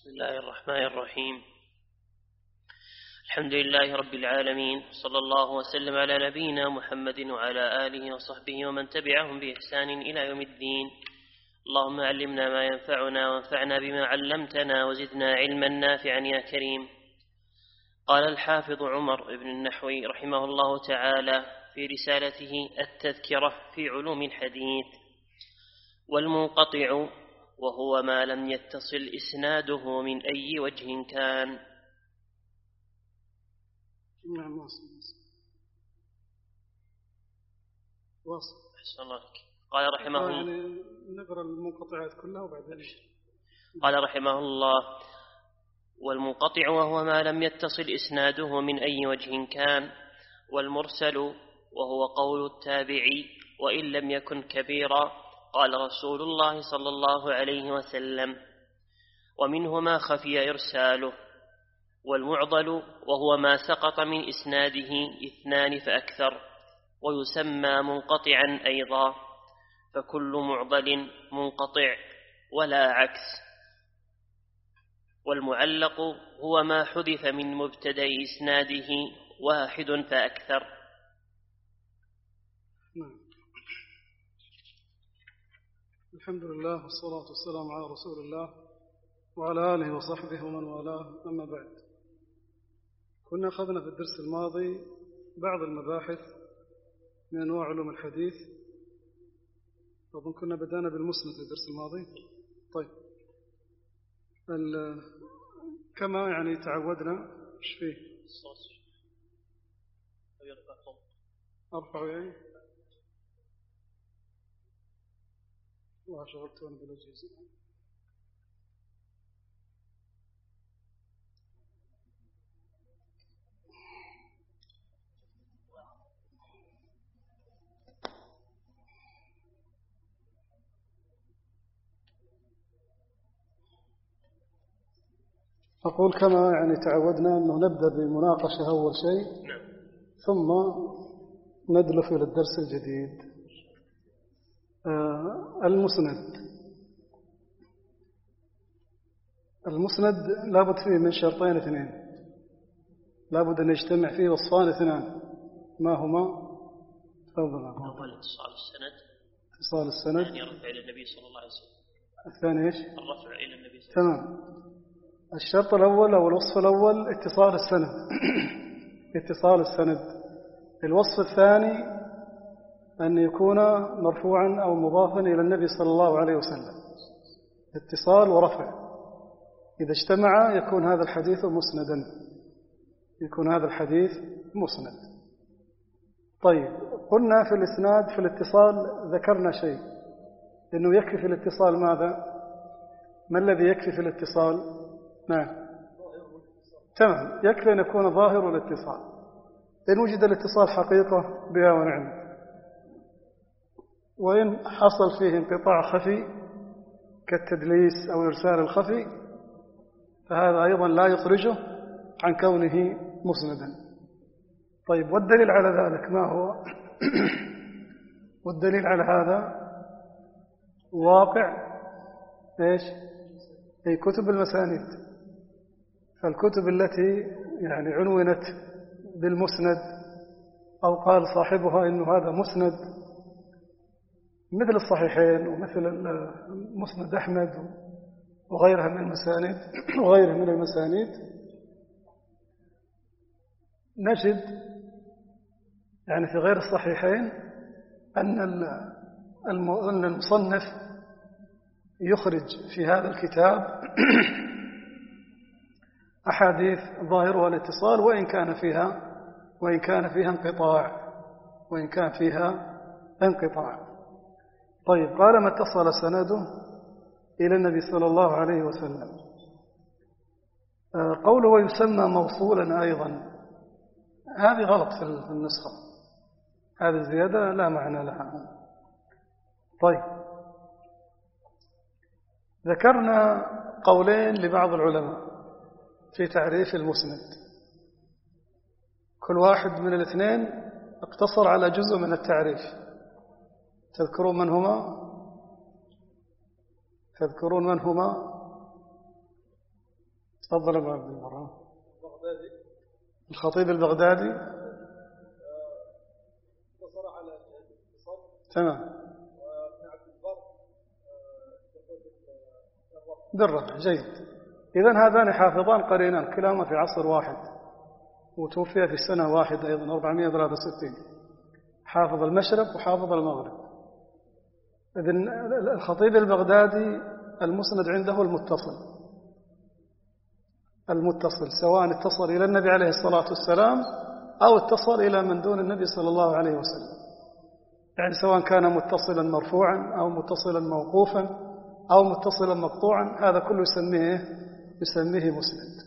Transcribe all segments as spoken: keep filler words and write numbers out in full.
بسم الله الرحمن الرحيم. الحمد لله رب العالمين، صلى الله وسلم على نبينا محمد وعلى آله وصحبه ومن تبعهم بإحسان إلى يوم الدين. اللهم علمنا ما ينفعنا وانفعنا بما علمتنا وزدنا علما نافعا يا كريم. قال الحافظ عمر بن النحوي رحمه الله تعالى في رسالته التذكرة في علوم الحديث: والمنقطع وهو ما لم يتصل إسناده من أي وجه كان. نعم واصل واصل أحسن الله لك. قال رحمه الله، يعني نقرأ المنقطعات كلها وبعدين. قال رحمه الله: والمنقطع وهو ما لم يتصل إسناده من أي وجه كان. والمرسل وهو قول التابعي وإن لم يكن كبيرا، قال رسول الله صلى الله عليه وسلم. ومنه ما خفي إرساله. والمعضل وهو ما سقط من إسناده اثنان فأكثر، ويسمى منقطعا أيضا، فكل معضل منقطع ولا عكس. والمعلق هو ما حذف من مبتدأ إسناده واحد فأكثر. نعم. الحمد لله والصلاة والسلام على رسول الله وعلى آله وصحبه ومن والاه، أما بعد. كنا أخذنا في الدرس الماضي بعض المباحث من أنواع علوم الحديث، أظن كنا بدأنا بالمسند في الدرس الماضي. طيب، كما يعني تعودنا، ايش فيه؟ أرفع يعني وشغلت أنا بالأجهزة. أقول كما يعني تعودنا أنه نبدأ بمناقشة أول شيء، ثم ندلف إلى الدرس الجديد. آه المسند المسند لابد فيه من شرطين اثنين، لابد أن يجتمع فيه وصفان اثنان. ما هما؟ تفضل. أول اتصال السند. اتصال السند. الثاني الرفع إلى النبي صلى الله عليه وسلم. الثاني إيش؟ الرفع إلى النبي صلى الله عليه وسلم. تمام. الشرط الأول أو الوصف الأول اتصال السند. اتصال السند. الوصف الثاني أن يكون مرفوعا أو مضافا إلى النبي صلى الله عليه وسلم. اتصال ورفع، إذا اجتمع يكون هذا الحديث مسندا، يكون هذا الحديث مسند. طيب، قلنا في الإسناد في الاتصال ذكرنا شيء، إنه يكفي في الاتصال ماذا؟ ما الذي يكفي في الاتصال؟ نعم، تمام، يكفي أن يكون ظاهر الاتصال. إن وجد الاتصال حقيقة بها ونعمة، وإن حصل فيه انقطاع خفي كالتدليس أو إرسال الخفي، فهذا أيضا لا يخرجه عن كونه مسندا. طيب، والدليل على ذلك ما هو؟ والدليل على هذا واقع إيش؟ أي كتب المسانيد. فالكتب التي يعني عنونت بالمسند أو قال صاحبها إنه هذا مسند، مثل الصحيحين ومثل مسند أحمد وغيرها من المسانيد وغيرها من المسانيد، نجد يعني في غير الصحيحين أن المصنف يخرج في هذا الكتاب أحاديث ظاهرها الاتصال، وإن كان فيها وإن كان فيها انقطاع وإن كان فيها انقطاع. طيب، قال ما اتصل سنده إلى النبي صلى الله عليه وسلم. قوله ويسمى موصولا أيضا، هذه غلط في النسخة، هذه الزيادة لا معنى لها. طيب، ذكرنا قولين لبعض العلماء في تعريف المسند، كل واحد من الاثنين اقتصر على جزء من التعريف. تذكرون من هما؟ تذكرون من هما؟ تفضل أبو عبد المرام. الخطيب البغدادي تمام بالرفع جيد. إذن هذان حافظان قرينان كلاهما في عصر واحد وتوفي في سنة واحدة أيضا أربعمائة وثلاثة وستين، حافظ المشرق وحافظ المغرب. إذن الخطيب البغدادي المسند عنده المتصل، المتصل سواء اتصل إلى النبي عليه الصلاة والسلام أو اتصل إلى من دون النبي صلى الله عليه وسلم، يعني سواء كان متصلا مرفوعا أو متصلا موقوفا أو متصلا مقطوعا، هذا كله يسميه يسميه مسند.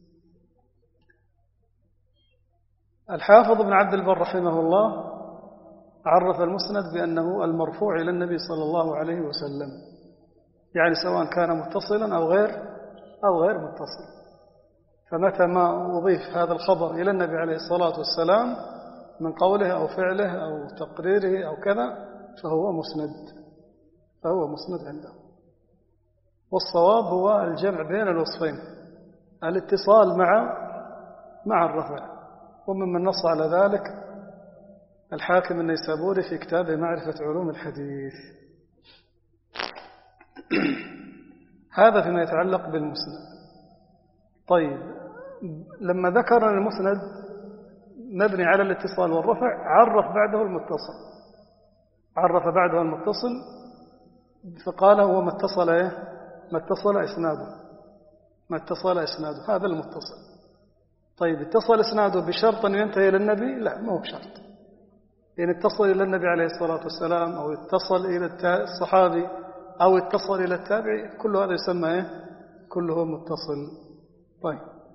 الحافظ ابن عبد البر رحمه الله عرف المسند بأنه المرفوع إلى النبي صلى الله عليه وسلم، يعني سواء كان متصلا أو غير أو غير متصل. فمتى ما أضيف هذا الخبر إلى النبي عليه الصلاة والسلام من قوله أو فعله أو تقريره أو كذا فهو مسند، فهو مسند عنده. والصواب هو الجمع بين الوصفين، الاتصال مع مع الرفع. وممن نص على ذلك الحاكم النيسابوري في كتابه معرفة علوم الحديث. هذا فيما يتعلق بالمسند. طيب، لما ذكر المسند مبني على الاتصال والرفع عرف بعده المتصل، عرف بعده المتصل فقال هو ما اتصل ايه ما اتصل اسناده، ما اتصل اسناده هذا المتصل. طيب، اتصل اسناده بشرط ان ينتهي الى النبي؟ لا، ما هو بشرط. إن اتصل الى النبي عليه الصلاة والسلام او اتصل الى الصحابي او اتصل الى التابعي، كل هذا يسمى ايه كله متصل. طيب،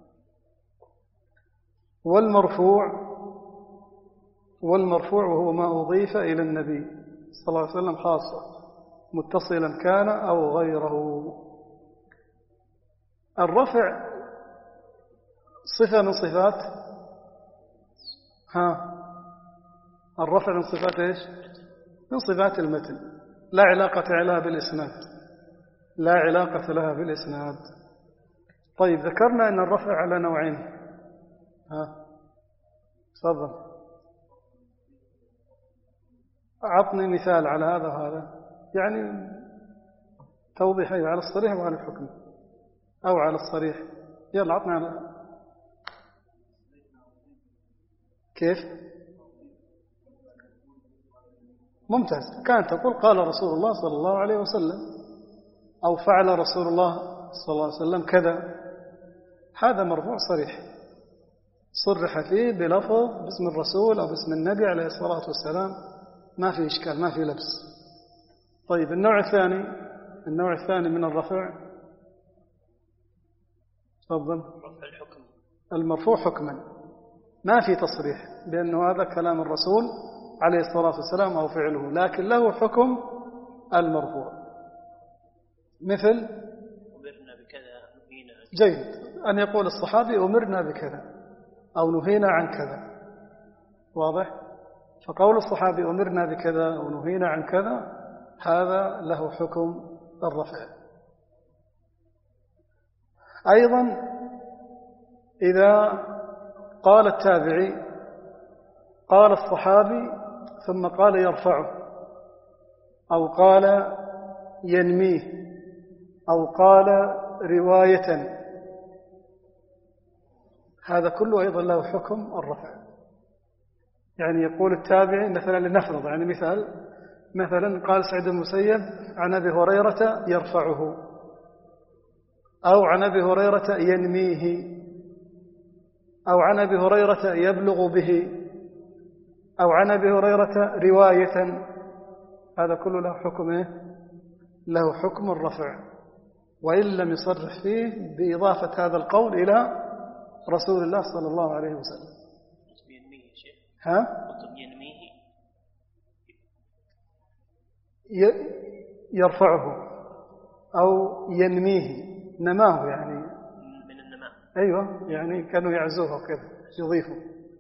والمرفوع والمرفوع وهو ما أضيف إلى النبي صلى الله عليه وسلم خاصة متصلا كان أو غيره. الرفع صفة من صفات ها الرفع من صفات إيش؟ من صفات المتن، لا علاقة لها بالإسناد، لا علاقة لها بالإسناد. طيب، ذكرنا أن الرفع على نوعين. ها تفضل، أعطني مثال على هذا وهذا، يعني توضيح على الصريح وعلى الحكم أو على الصريح. يلا أعطني على كيف. ممتاز. كان تقول قال رسول الله صلى الله عليه وسلم أو فعل رسول الله صلى الله عليه وسلم كذا، هذا مرفوع صريح صرح فيه بلفظ باسم الرسول أو باسم النبي عليه الصلاة والسلام، ما في إشكال، ما في لبس. طيب، النوع الثاني النوع الثاني من الرفع تفضل. الحكم المرفوع حكما، ما في تصريح بأنه هذا كلام الرسول عليه الصلاة والسلام أو فعله، لكن له حكم المرفوع. مثل أمرنا بكذا نهينا. جيد، أن يقول الصحابي أمرنا بكذا أو نهينا عن كذا، واضح؟ فقول الصحابي أمرنا بكذا أو نهينا عن كذا هذا له حكم الرفع. أيضا إذا قال التابعي قال الصحابي ثم قال يرفعه أو قال ينميه أو قال رواية، هذا كله أيضا له حكم الرفع. يعني يقول التابعي مثلا، لنفرض يعني مثال، مثلا قال سعيد بن المسيب عن أبي هريرة يرفعه أو عن أبي هريرة ينميه أو عن أبي هريرة يبلغ به أو عن أبي هريرة رواية، هذا كله له حكم إيه؟ له حكم الرفع، وإن لم يصرح فيه بإضافة هذا القول إلى رسول الله صلى الله عليه وسلم. ينميه شيء. ها؟ ينميه يرفعه أو ينميه، نماه يعني من النماء. أيوة، يعني كانوا يعزوه وكذا يضيفوا.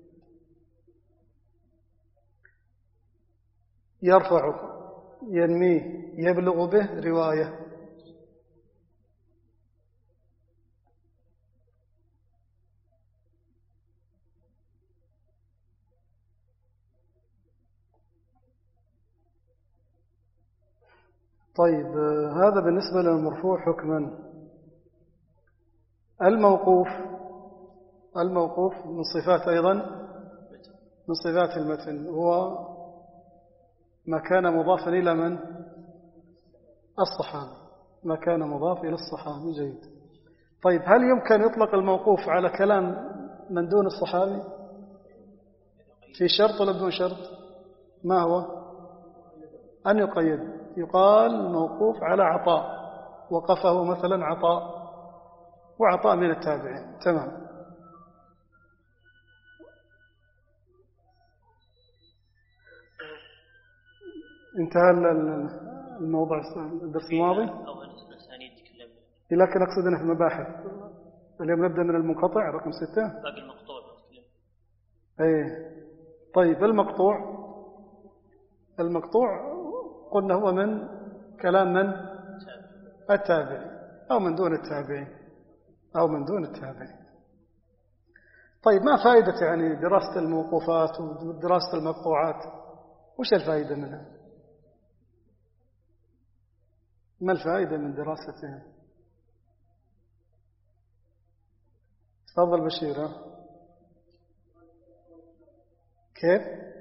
يرفعه ينميه يبلغ به رواية. طيب هذا بالنسبة للمرفوع حكما. الموقوف الموقوف من صفات أيضا من صفات المتن، هو ما كان مضافا إلى من؟ الصحابي، ما كان مضاف إلى الصحابي. جيد. طيب هل يمكن يطلق الموقوف على كلام من دون الصحابي في شرط ولا بدون شرط؟ ما هو؟ أن يقيد، يقال موقوف على عطاء، وقفه مثلا عطاء، وعطاء من التابعين. تمام. انتهى الموضوع الدرس الماضي، لكن أقصد في المباحث. اليوم نبدأ من المنقطع رقم ستة. باقي المقطوع. ايه طيب المقطوع المقطوع قلنا هو من كلام من؟ التابعي أو من دون التابعي أو من دون التابعي. طيب ما فائدة يعني دراسة الموقوفات ودراسة المقطوعات؟ وش الفائدة منها؟ ما الفائدة من دراستها؟ تفضل بشيرة. كيف؟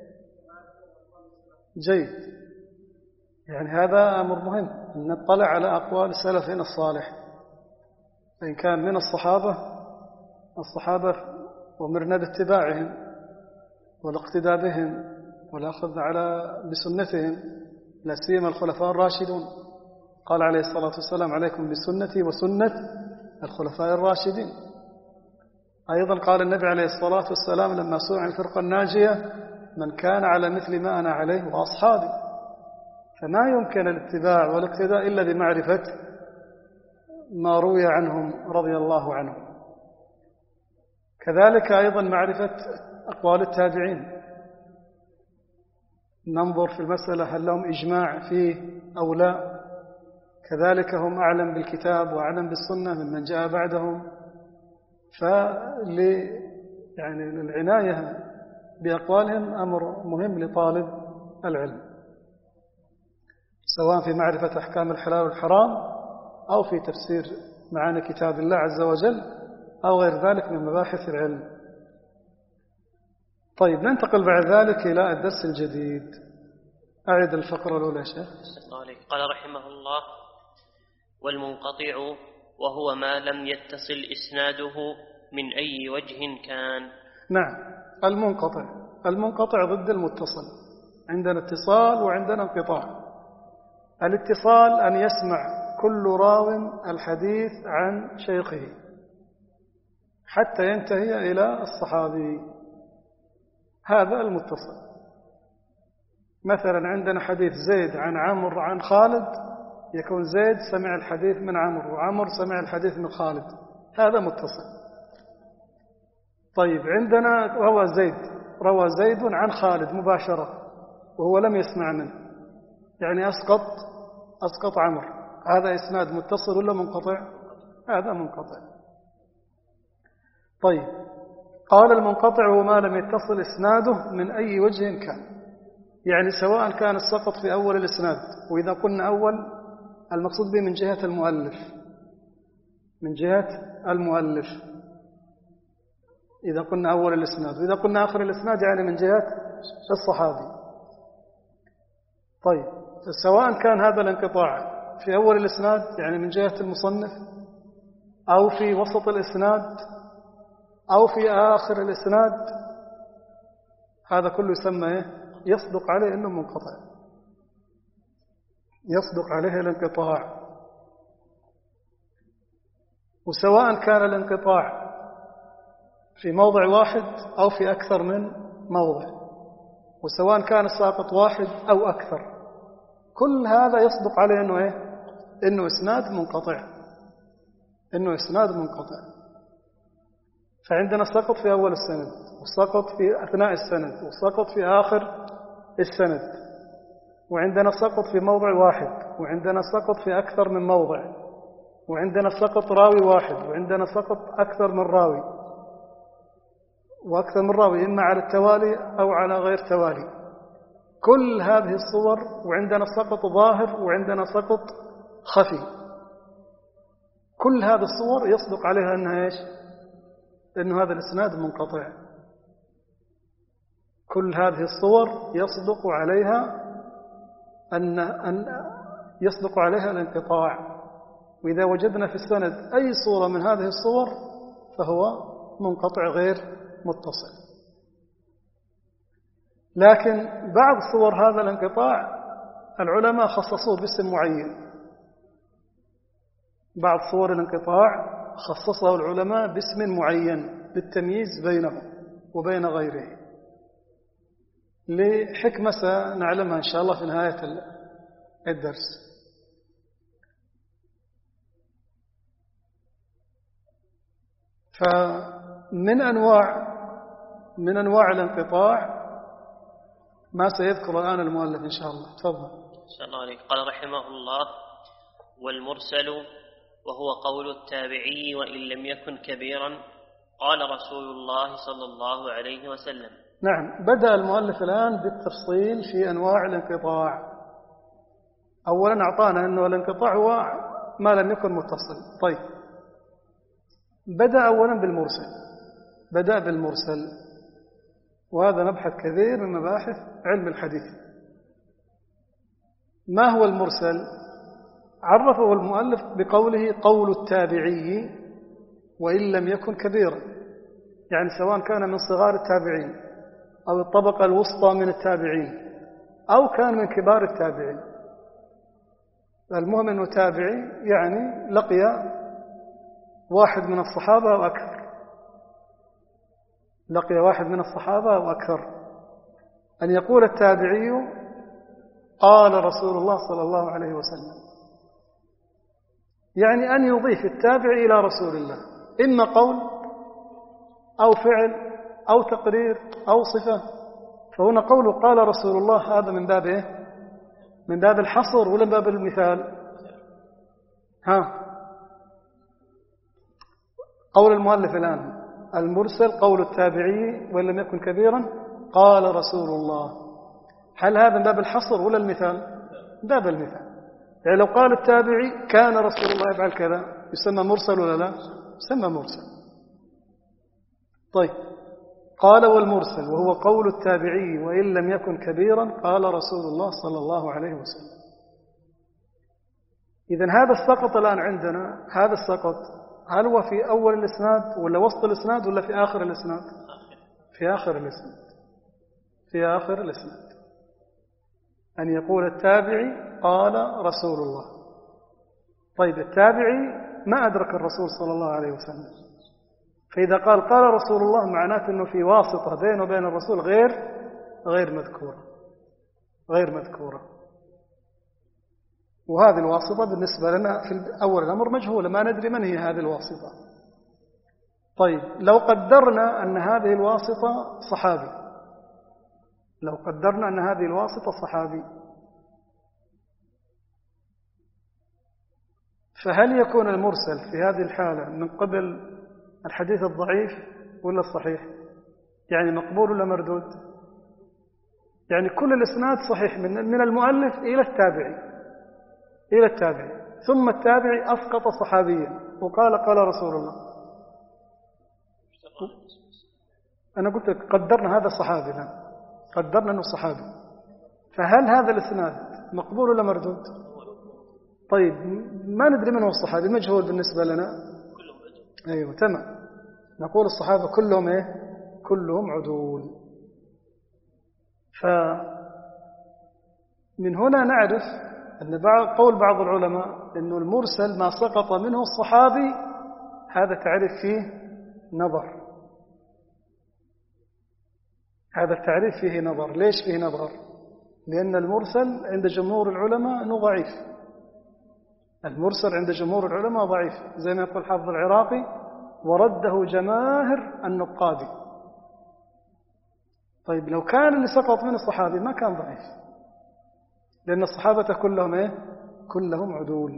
جيد. يعني هذا أمر مهم، أن نطلع على أقوال سلفنا الصالح، إن كان من الصحابة الصحابة ومرنا باتباعهم والاقتداء بهم والأخذ على بسنتهم، لا سيما الخلفاء الراشدون. قال عليه الصلاة والسلام: عليكم بسنتي وسنة الخلفاء الراشدين. أيضا قال النبي عليه الصلاة والسلام لما سئل عن الفرقة الناجية: من كان على مثل ما أنا عليه وأصحابي. فما يمكن الاتباع والاقتداء إلا بمعرفة ما روي عنهم رضي الله عنهم. كذلك أيضا معرفة أقوال التابعين، ننظر في المسألة هل لهم إجماع فيه أو لا. كذلك هم أعلم بالكتاب وأعلم بالسنة ممن جاء بعدهم. فل يعني العناية بأقوالهم أمر مهم لطالب العلم، سواء في معرفة أحكام الحلال والحرام أو في تفسير معاني كتاب الله عز وجل أو غير ذلك من مباحث العلم. طيب ننتقل بعد ذلك إلى الدرس الجديد. أعد الفقرة الأولى شيخ. قال رحمه الله: والمنقطع وهو ما لم يتصل إسناده من أي وجه كان. نعم، المنقطع المنقطع ضد المتصل. عندنا اتصال وعندنا انقطاع. الاتصال أن يسمع كل راو الحديث عن شيخه حتى ينتهي إلى الصحابي، هذا المتصل. مثلا عندنا حديث زيد عن عمرو عن خالد، يكون زيد سمع الحديث من عمرو وعمرو سمع الحديث من خالد، هذا متصل. طيب عندنا روى زيد روى زيد عن خالد مباشرة وهو لم يسمع منه، يعني أسقط أسقط عمرو، هذا إسناد متصل ولا منقطع؟ هذا منقطع. طيب قال المنقطع وما لم يتصل إسناده من أي وجه كان، يعني سواء كان السقط في أول الإسناد، وإذا قلنا أول المقصود به من جهة المؤلف من جهة المؤلف إذا قلنا أول الإسناد، وإذا قلنا آخر الإسناد يعني من جهة الصحابي. طيب سواء كان هذا الانقطاع في أول الإسناد يعني من جهة المصنف، أو في وسط الإسناد، أو في آخر الإسناد، هذا كله يسمى إيه؟ يصدق عليه إنه منقطع، يصدق عليه الانقطاع. وسواء كان الانقطاع في موضع واحد أو في أكثر من موضع، وسواء كان الساقط واحد أو أكثر، كل هذا يصدق عليه إنه إيه؟ إنه إسناد منقطع إنه إسناد منقطع. فعندنا السقط في أول السند، والسقط في أثناء السند، والسقط في آخر السند، وعندنا السقط في موضع واحد، وعندنا السقط في أكثر من موضع، وعندنا السقط راوي واحد، وعندنا السقط أكثر من راوي، وأكثر من راوي إما على التوالي أو على غير توالي. كل هذه الصور، وعندنا سقط ظاهر وعندنا سقط خفي. كل هذه الصور يصدق عليها أنها إيش؟ أنه هذا الإسناد منقطع. كل هذه الصور يصدق عليها أن, أن يصدق عليها الانقطاع. وإذا وجدنا في السند أي صورة من هذه الصور فهو منقطع غير متصل. لكن بعض صور هذا الانقطاع العلماء خصصوه باسم معين. بعض صور الانقطاع خصصه العلماء باسم معين للتمييز بينه وبين غيره، لحكمة سنعلمها إن شاء الله في نهاية الدرس. فمن أنواع من أنواع الانقطاع ما سيذكر الآن المؤلف إن شاء الله. تفضل. صلى الله عليه. قال رحمه الله: والمرسل وهو قول التابعي وإن لم يكن كبيرا، قال رسول الله صلى الله عليه وسلم. نعم، بدأ المؤلف الآن بالتفصيل في أنواع الانقطاع. أولا أعطانا أنه الانقطاع هو ما لم يكن متصل. طيب، بدأ أولا بالمرسل. بدأ بالمرسل، وهذا مبحث كثير من مباحث علم الحديث. ما هو المرسل؟ عرفه المؤلف بقوله قول التابعي وإن لم يكن كبيرا، يعني سواء كان من صغار التابعين أو الطبقة الوسطى من التابعين أو كان من كبار التابعين. المهم أنه تابعي، يعني لقي واحد من الصحابة أو أكثر. لقي واحد من الصحابة أو أكثر. أن يقول التابعي قال رسول الله صلى الله عليه وسلم، يعني أن يضيف التابع إلى رسول الله، إما قول أو فعل أو تقرير أو صفة. فهنا قوله قال رسول الله هذا من باب إيه؟ من باب الحصر ولا من باب المثال؟ ها، قول المؤلف الآن المرسل قول التابعي وإن لم يكن كبيرا قال رسول الله. هل هذا من باب الحصر ولا المثال؟ باب المثال. يعني لو قال التابعي كان رسول الله يفعل كذا يسمى مرسل ولا لا؟ يسمى مرسل. طيب، قال والمرسل وهو قول التابعي وإن لم يكن كبيرا قال رسول الله صلى الله عليه وسلم. إذن هذا السقط الآن عندنا، هذا السقط هل هو في أول الإسناد ولا وسط الإسناد ولا في آخر الإسناد؟ في آخر الإسناد. في آخر الإسناد أن يقول التابعي قال رسول الله. طيب، التابعي ما أدرك الرسول صلى الله عليه وسلم، فإذا قال قال رسول الله معناته أنه في واسطة بينه وبين الرسول غير غير مذكورة غير مذكورة وهذه الواسطة بالنسبة لنا في أول الأمر مجهولة، ما ندري من هي هذه الواسطة. طيب، لو قدرنا أن هذه الواسطة صحابي لو قدرنا أن هذه الواسطة صحابي فهل يكون المرسل في هذه الحالة من قبل الحديث الضعيف ولا الصحيح؟ يعني مقبول ولا مردود؟ يعني كل الإسناد صحيح من المؤلف إلى التابعي إلى التابعي ثم التابعي أسقط صحابيا وقال قال رسول الله. أنا قلت قدرنا هذا صحابي، لا قدرنا أنه صحابي، فهل هذا الإسناد مقبول ولا مردود؟ طيب، ما ندري من هو الصحابي، مجهول بالنسبة لنا. أيوة، تمام. نقول الصحابة كلهم إيه؟ كلهم عدول. فمن هنا نعرف أن بعض قول بعض العلماء أنه المرسل ما سقط منه الصحابي، هذا تعريف فيه نظر. هذا التعريف فيه نظر. ليش فيه نظر؟ لأن المرسل عند جمهور العلماء أنه ضعيف. المرسل عند جمهور العلماء ضعيف، زي ما يقول حافظ العراقي ورده جماهر النقاد. طيب، لو كان اللي سقط من الصحابي ما كان ضعيف، لأن الصحابة كلهم إيه؟ كلهم عدول.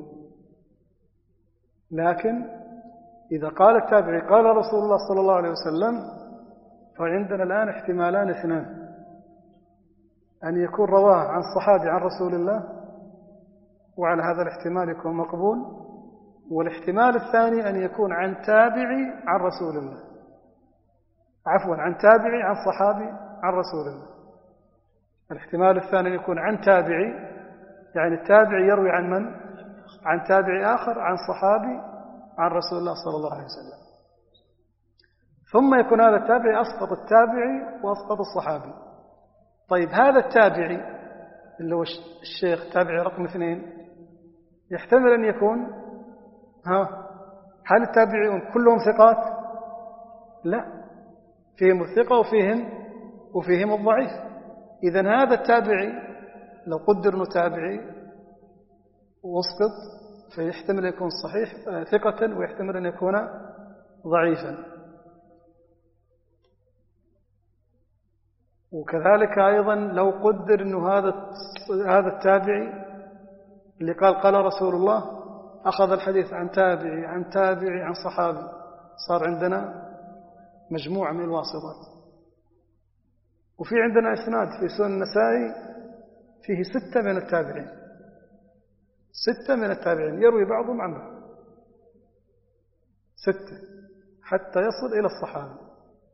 لكن إذا قال التابعي قال رسول الله صلى الله عليه وسلم فعندنا الآن احتمالان اثنان. أن يكون رواه عن صحابي عن رسول الله، وعلى هذا الاحتمال يكون مقبول. والاحتمال الثاني أن يكون عن تابعي عن رسول الله، عفوا عن تابعي عن صحابي عن رسول الله. الاحتمال الثاني يكون عن تابعي، يعني التابعي يروي عن من؟ عن تابعي آخر عن صحابي عن رسول الله صلى الله عليه وسلم. ثم يكون هذا التابعي أسقط التابعي وأسقط الصحابي. طيب هذا التابعي اللي هو الشيخ تابعي رقم اثنين يحتمل أن يكون ها هل التابعون كلهم ثقات؟ لا، فيهم الثقة وفيهم وفيهم الضعيف. إذن هذا التابعي لو قدر أنه تابعي واسقط فيحتمل أن يكون صحيح ثقة، ويحتمل أن يكون ضعيفا. وكذلك أيضا لو قدر أنه هذا هذا التابعي اللي قال قال رسول الله أخذ الحديث عن تابعي عن تابعي عن صحابي، صار عندنا مجموعة من الواسطات. وفي عندنا إسناد في سنن النسائي فيه ستة من التابعين، ستة من التابعين يروي بعضهم عن بعض، ستة حتى يصل إلى الصحابة.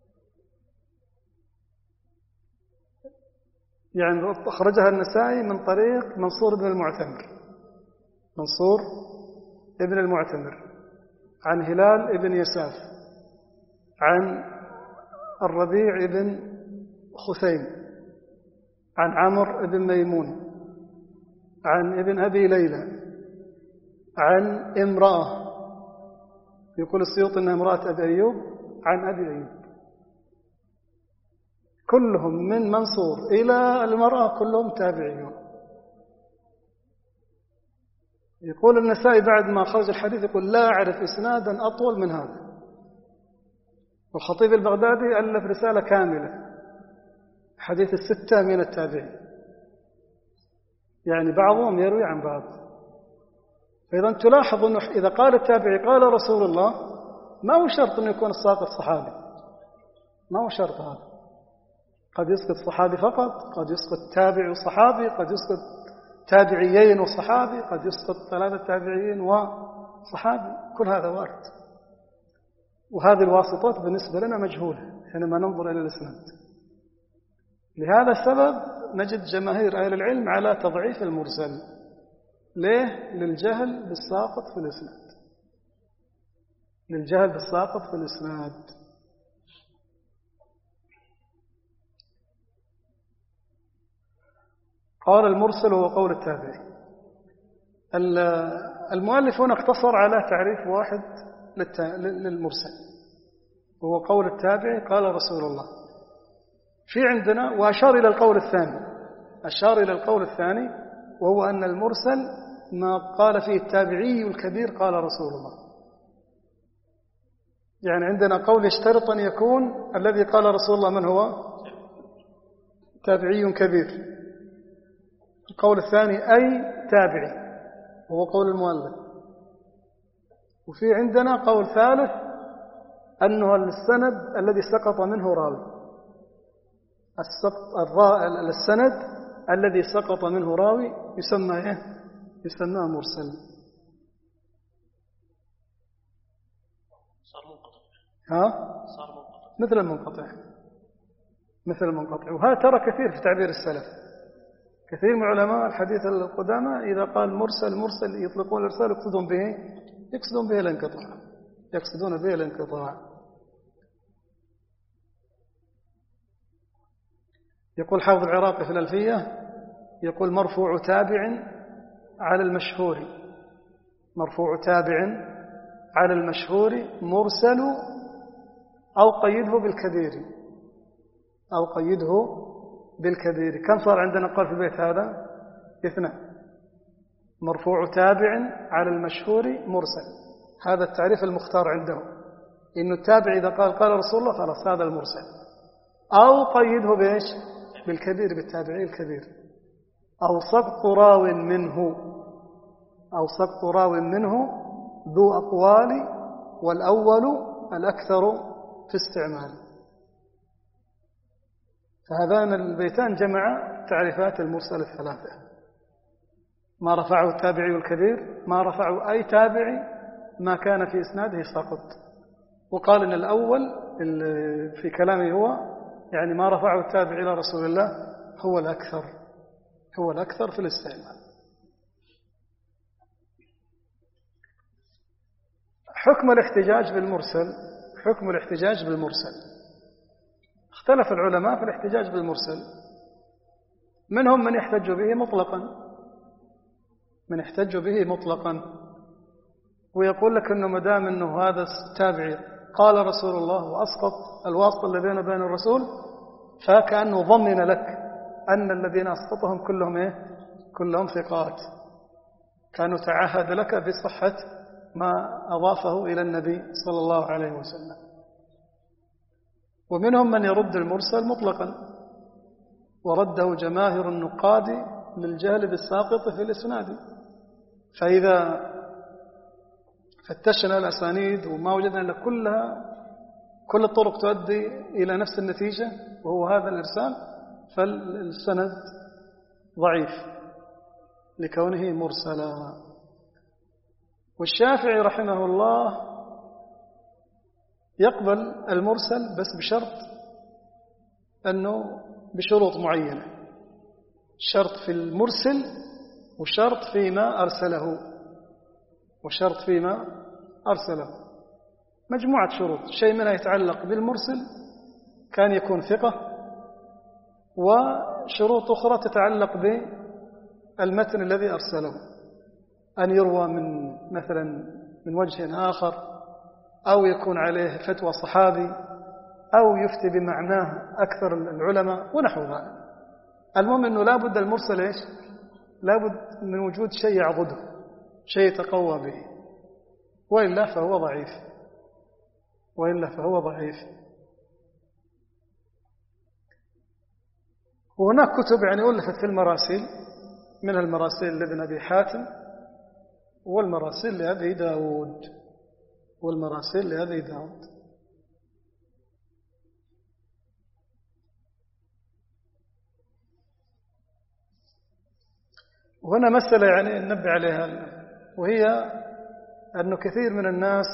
يعني أخرجها النسائي من طريق منصور بن المعتمر، منصور ابن المعتمر عن هلال ابن يساف عن الربيع ابن خثيم عن عمرو بن ميمون عن ابن أبي ليلى عن امرأة يقول السيوطي أنها امرأة أبي أيوب عن أبي أيوب، كلهم من منصور إلى المرأة كلهم تابعيون. يقول النسائي بعد ما خرج الحديث يقول لا أعرف إسنادا أطول من هذا. والخطيب البغدادي ألف رسالة كاملة حديث الستة من التابعين، يعني بعضهم يروي عن بعض. فإذا تلاحظ أنه إذا قال التابعي قال رسول الله ما هو شرط أنه يكون الساقط صحابي، ما هو شرط هذا. قد يسقط صحابي فقط، قد يسقط تابعي وصحابي، قد يسقط تابعيين وصحابي، قد يسقط ثلاثة تابعيين وصحابي، كل هذا وارد. وهذه الواسطات بالنسبة لنا مجهولة حينما ننظر إلى الإسناد. لهذا السبب نجد جماهير أهل العلم على تضعيف المرسل. ليه؟ للجهل بالساقط في الإسناد، للجهل بالساقط في الإسناد. قال المرسل هو قول التابعي. المؤلف هنا اقتصر على تعريف واحد للمرسل وهو قول التابعي قال رسول الله. في عندنا وأشار إلى القول الثاني، أشار إلى القول الثاني وهو أن المرسل ما قال فيه التابعي الكبير قال رسول الله. يعني عندنا قول يشترط أن يكون الذي قال رسول الله من هو؟ تابعي كبير. القول الثاني أي تابعي وهو قول المؤلف. وفي عندنا قول ثالث أنه السند الذي سقط منه راوي، السند الذي سقط منه راوي يسمى إيه؟ يسمى مرسل. صار منقطع. ها؟ صار منقطع. مثل المنقطع، مثل المنقطع. وهذا ترى كثير في تعبير السلف. كثير من علماء الحديث القدامى إذا قال مرسل مرسل يطلقون الإرسال يقصدون به يقصدون به الانقطاع، يقصدون به الانقطاع. يقول حافظ العراقي في الألفية يقول مرفوع تابع على المشهور، مرفوع تابع على المشهور مرسل أو قيده بالكبير، أو قيده بالكبير. كم صار عندنا قال في البيت هذا؟ اثنان. مرفوع تابع على المشهور مرسل، هذا التعريف المختار عندهم، إنه التابع إذا قال قال رسول الله خلاص هذا المرسل، أو قيده بإيش؟ بالكبير، بالتابعي الكبير، أو سقط راو منه، أو سقط راو منه ذو أقوال والأول الأكثر في استعمال. فهذان البيتان جمع تعريفات المرسل الثلاثة: ما رفعه التابعي الكبير، ما رفعه أي تابعي، ما كان في إسناده ساقط. وقال إن الأول في كلامه هو يعني ما رفعه التابعي إلى رسول الله هو الأكثر، هو الأكثر في الاستعمال. حكم الاحتجاج بالمرسل، حكم الاحتجاج بالمرسل اختلف العلماء في الاحتجاج بالمرسل. منهم من يحتج به مطلقا، من يحتج به مطلقا ويقول لك أنه مدام أنه هذا التابعي قال رسول الله وأسقط الواسطة اللي بينه وبين الرسول، فكأنه ضمن لك أن الذين أسقطهم كلهم إيه؟ كلهم ثقات، كانوا تعهد لك بصحة ما أضافه إلى النبي صلى الله عليه وسلم. ومنهم من يرد المرسل مطلقا، ورده جماهير النقاد للجهل بالساقط في الإسناد. فإذا فتشنا الأسانيد وما وجدنا إلا كلها كل الطرق تؤدي إلى نفس النتيجة وهو هذا الإرسال، فالسند ضعيف لكونه مرسلا. والشافعي رحمه الله يقبل المرسل بس بشرط أنه بشروط معينة، شرط في المرسل وشرط فيما أرسله، وشرط فيما أرسله مجموعة شروط. شيء منها يتعلق بالمرسل كان يكون ثقة، وشروط أخرى تتعلق بالمتن الذي أرسله، أن يروى من مثلا من وجه آخر، أو يكون عليه فتوى صحابي، أو يفتي بمعناه أكثر العلماء ونحو ذلك. المهم أنه لا بد المرسل إيش؟ لا بد من وجود شيء يعضده، شيء يتقوى به، وإلا فهو ضعيف، وإلا فهو ضعيف. وهناك كتب يعني ألفت في المراسيل، منها المراسيل لابن أبي حاتم، والمراسيل لأبي داود، والمراسيل لأبي داود. وهنا مسألة يعني ننبه عليها، وهي أنه كثير من الناس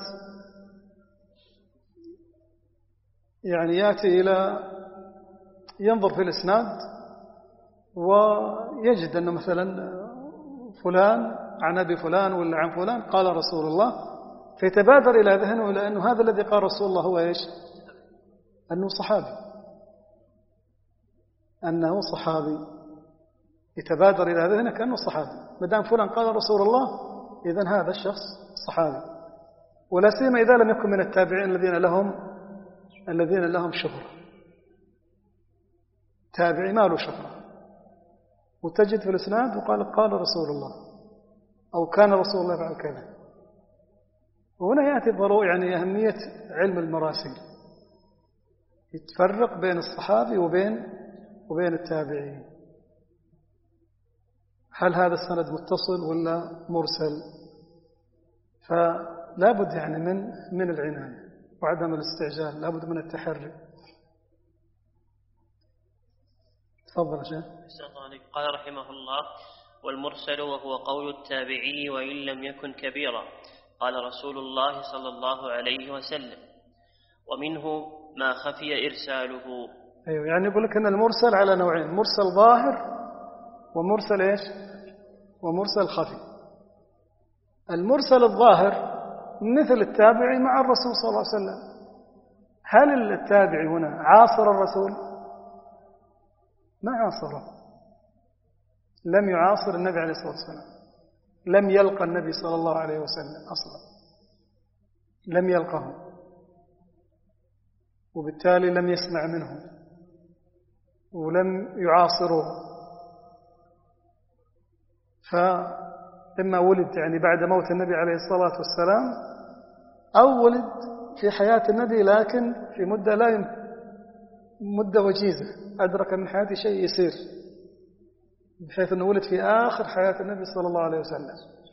يعني يأتي إلى ينظر في الإسناد ويجد أنه مثلا فلان عن أبي فلان ولا عن فلان قال رسول الله، فيتبادر إلى ذهنه إلى أنه هذا الذي قال رسول الله هو إيش؟ أنه صحابي، أنه صحابي، يتبادر إلى ذهنه كأنه صحابي. مدام فلان قال رسول الله إذن هذا الشخص صحابي، ولا سيما إذا لم يكن من التابعين الذين لهم الذين لهم شهرة. تابعي ما له شهرة وتجد في الإسناد وقال قال رسول الله أو كان رسول الله يفعل كذا. وهنا يأتي ضروري يعني أهمية علم المراسيل، يتفرق بين الصحابي وبين وبين التابعين. هل هذا السند متصل ولا مرسل؟ فلا بد يعني من من العناية وعدم الاستعجال، لا بد من التحري. تفضل يا شيخ. قال رحمه الله: والمرسل وهو قول التابعي وإن لم يكن كبيرا، قال رسول الله صلى الله عليه وسلم. ومنه ما خفي إرساله. أيوة، يعني يقول لك أن المرسل على نوعين: مرسل ظاهر ومرسل إيش؟ ومرسل خفي. المرسل الظاهر مثل التابعي مع الرسول صلى الله عليه وسلم. هل التابعي هنا عاصر الرسول؟ ما عاصره، لم يعاصر النبي عليه الصلاة والسلام، لم يلقى النبي صلى الله عليه وسلم أصلا، لم يلقه، وبالتالي لم يسمع منه ولم يعاصره. فإما ولد يعني بعد موت النبي عليه الصلاة والسلام، أو ولد في حياة النبي لكن في مدة لا يمكن مدة وجيزة، أدرك من حياته شيء يسير، بحيث أنه ولد في آخر حياة النبي صلى الله عليه وسلم.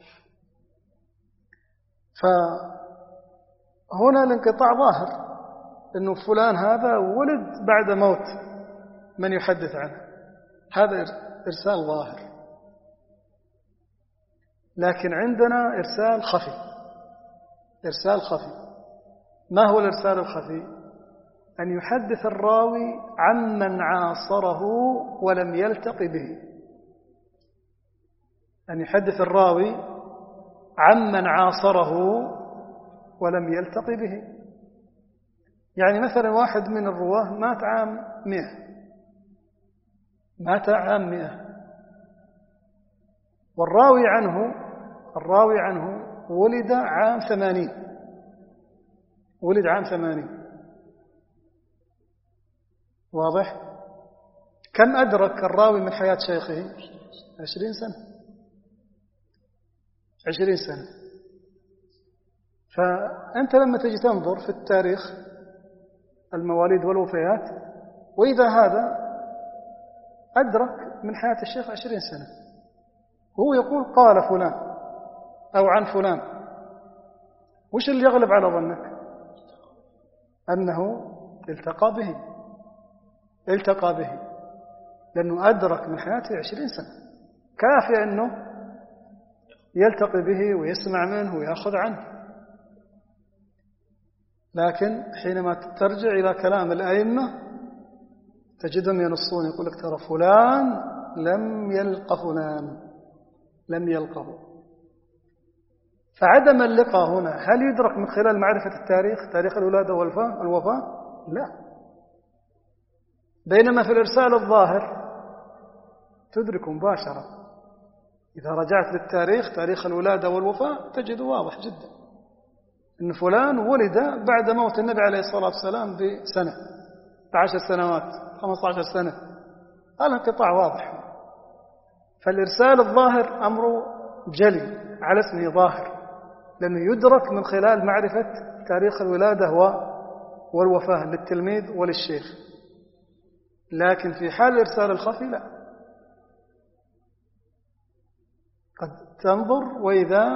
فهنا الانقطاع ظاهر، أنه فلان هذا ولد بعد موت من يحدث عنه، هذا إرسال ظاهر. لكن عندنا إرسال خفي. إرسال خفي ما هو الإرسال الخفي؟ أن يحدث الراوي عمن عاصره ولم يلتق به. أن يحدث الراوي عمن عاصره ولم يلتق به. يعني مثلا واحد من الرواه مات عام مئة مات عام مئة والراوي عنه الراوي عنه ولد عام ثمانين ولد عام ثمانين واضح؟ كم أدرك الراوي من حياة شيخه؟ عشرين سنة عشرين سنة. فأنت لما تجي تنظر في التاريخ المواليد والوفيات، وإذا هذا أدرك من حياة الشيخ عشرين سنة، هو يقول قال فلان أو عن فلان، وش اللي يغلب على ظنك؟ أنه التقى به التقى به لأنه أدرك من حياته عشرين سنة، كافي أنه يلتقي به ويسمع منه ويأخذ عنه. لكن حينما ترجع إلى كلام الأئمة تجدهم ينصون، يقول لك ترى فلان لم يلق فلان لم يلقه. فعدم اللقاء هنا هل يدرك من خلال معرفة التاريخ، تاريخ الولادة والوفاة؟ لا. بينما في الإرسال الظاهر تدرك مباشرة. إذا رجعت للتاريخ، تاريخ الولادة والوفاة، تجد واضح جدا أن فلان ولد بعد موت النبي عليه الصلاة والسلام بسنة، بعشر سنوات، خمسة عشر سنة. الانقطاع واضح. فالإرسال الظاهر أمره جلي على اسمه ظاهر، لأنه يدرك من خلال معرفة تاريخ الولادة والوفاة للتلميذ وللشيخ. لكن في حال الإرسال الخفي لا، قد تنظر وإذا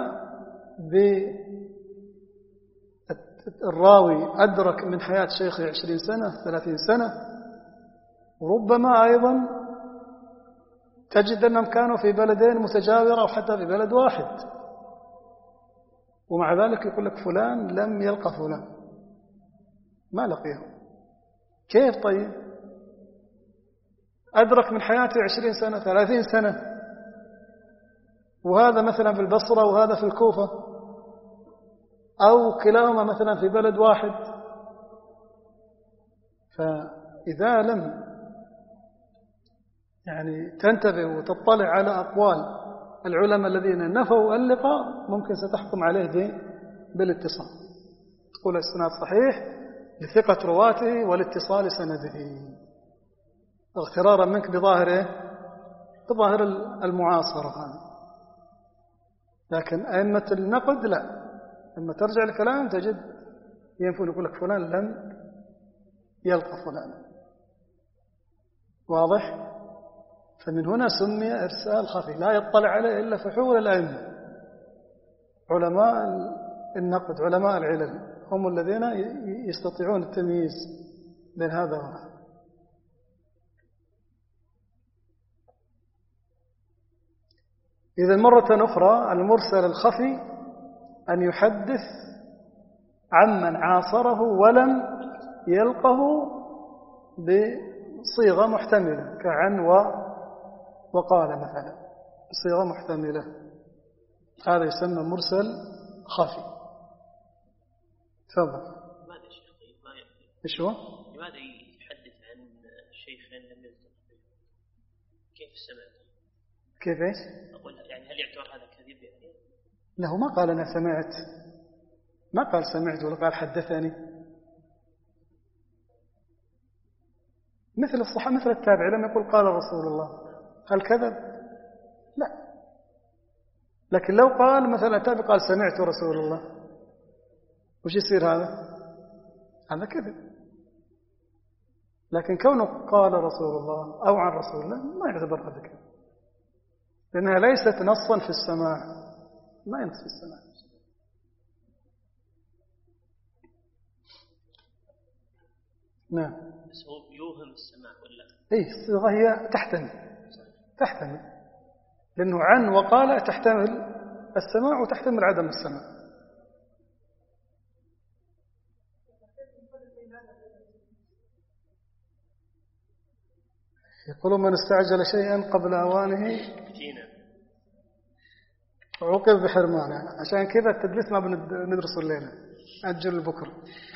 بالراوي أدرك من حياة شيخه عشرين سنة ثلاثين سنة، وربما أيضا تجد أنهم كانوا في بلدين متجاورة أو حتى في بلد واحد، ومع ذلك يقول لك فلان لم يلقى فلان، ما لقيه. كيف طيب؟ أدرك من حياته عشرين سنة ثلاثين سنة، وهذا مثلا في البصرة وهذا في الكوفة، أو كلاهما مثلا في بلد واحد. فإذا لم يعني تنتبه وتطلع على أقوال العلماء الذين نفوا اللقاء، ممكن ستحكم عليه بالاتصال، تقول السند صحيح لثقة رواته والاتصال سنده، اغترارا منك بظاهره بظاهر المعاصرة هذا. لكن أئمة النقد لا، لما ترجع الكلام تجد ينفون يقول لك فلان لم يلقى فلان. واضح؟ فمن هنا سمي إرسال خفي، لا يطلع عليه إلا فحول الأئمة، علماء النقد، علماء العلل، هم الذين يستطيعون التمييز بين هذا وهذا. إذا مرة أخرى المرسل الخفي أن يحدث عمن عاصره ولم يلقه بصيغة محتملة كعن وقال مثلا، بصيغة محتملة، هذا يسمى مرسل خفي. تفضل. لماذا يا شيخ ما يحدث؟ إيش هو؟ لماذا يحدث عن شيخ لم يلتقي به؟ كيف سمعت؟ كيف ايش؟ أقول يعني هل يعتبر هذا كذب يعني؟ له ما قال أنا سمعت، ما قال سمعت ولا قال حدثني. مثل الصحابة مثل التابع لما يقول قال رسول الله، هل كذب؟ لا. لكن لو قال مثلا التابع قال سمعت رسول الله، وش يصير هذا؟ هذا كذب. لكن كونه قال رسول الله أو عن رسول الله ما يعتبر هذا كذب، لأنها ليست نصا في السماع، ما ينص في السماع. نعم. بس هو يوهم السماع ولا؟ إيه الصيغة هي تحتمل تحتمل لأنه عن وقال تحتمل السماع وتحتمل عدم السماع. يقولون من استعجل شيئا قبل أوانه عوقب بحرمانه، عشان كذا التدليس ما بندرس الليلة، أجل لبكرة.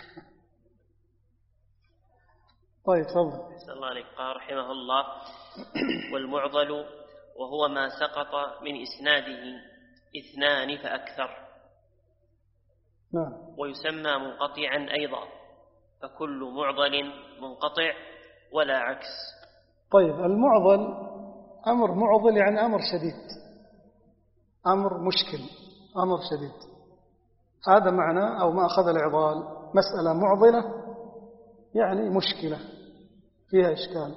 طيب تفضل. أحسن الله عليك. قال رحمه الله: والمعضل وهو ما سقط من إسناده اثنان فأكثر. نعم. ويسمى منقطعا أيضا، فكل معضل منقطع ولا عكس. طيب المعضل أمر معضل يعني أمر شديد، أمر مشكل، أمر شديد، هذا معنى أو ما أخذ الإعضال. مسألة معضلة يعني مشكلة فيها إشكال.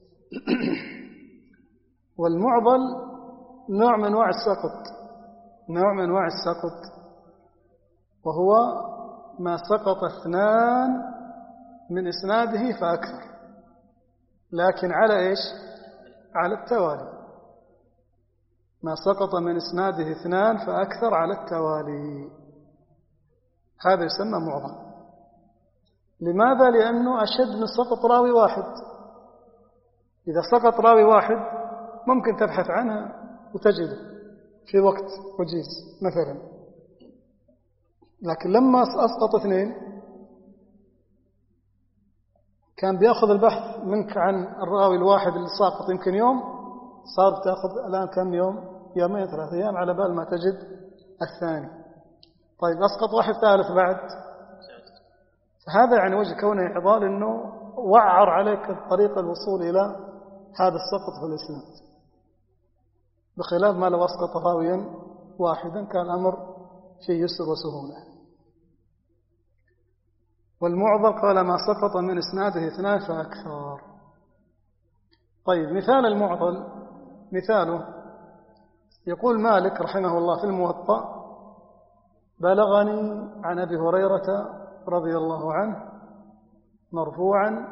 والمعضل نوع من أنواع السقط، نوع من أنواع السقط، وهو ما سقط اثنان من إسناده فأكثر، لكن على إيش؟ على التوالي. ما سقط من إسناده اثنان فأكثر على التوالي، هذا يسمى معضل. لماذا؟ لأنه أشد من سقط راوي واحد. إذا سقط راوي واحد ممكن تبحث عنها وتجده في وقت وجيز مثلا، لكن لما أسقط اثنين كان بيأخذ البحث منك عن الراوي الواحد اللي ساقط يمكن يوم، صار تأخذ الآن كم يوم؟ يومين ثلاثة أيام على بال ما تجد الثاني. طيب أسقط واحد ثالث بعد، فهذا يعني وجه كونه إعضال، أنه وعر عليك طريق الوصول إلى هذا السقط في الإسناد، بخلاف ما لو أسقط راويا واحدا كان الأمر فيه يسر وسهولة. والمعضل قال ما سقط من إسناده اثنان فأكثر. طيب مثال المعضل، مثاله يقول مالك رحمه الله في الموطأ: بلغني عن أبي هريرة رضي الله عنه مرفوعا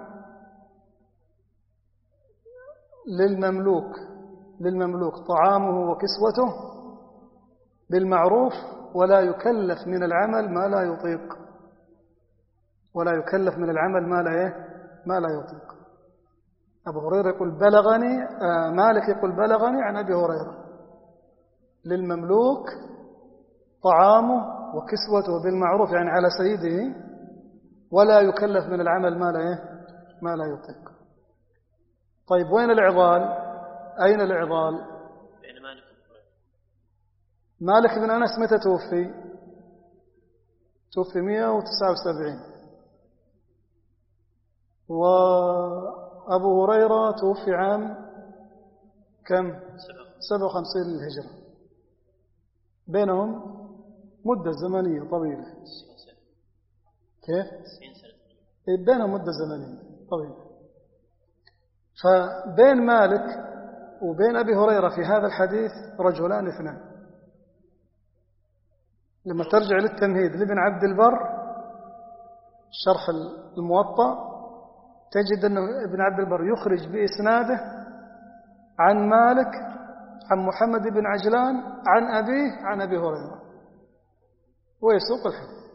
للمملوك للمملوك طعامه وكسوته بالمعروف ولا يكلف من العمل ما لا يطيق، ولا يكلف من العمل ما لا إيه؟ ما لا يطيق. أبو هريرة يقول بلغني، آه مالك يقول بلغني عن أبي هريرة للمملوك طعامه وكسوته بالمعروف يعني على سيده، ولا يكلف من العمل ما لا إيه؟ ما لا يطيق. طيب وين الإعضال؟ أين الإعضال؟ بين مالك مالك بن أنس متى توفي؟ توفي مئة وتسعة وسبعين، وأبو هريرة توفي عام كم؟ سبعة وخمسين للهجرة، بينهم مدة زمنية طويلة. كيف؟ بينهم مدة زمنية طويلة. فبين مالك وبين أبي هريرة في هذا الحديث رجلان اثنان. لما ترجع للتمهيد لابن عبد البر شرح الموطأ تجد أن ابن عبد البر يخرج بإسناده عن مالك عن محمد بن عجلان عن أبيه عن أبي هريرة ويسوق الحديث.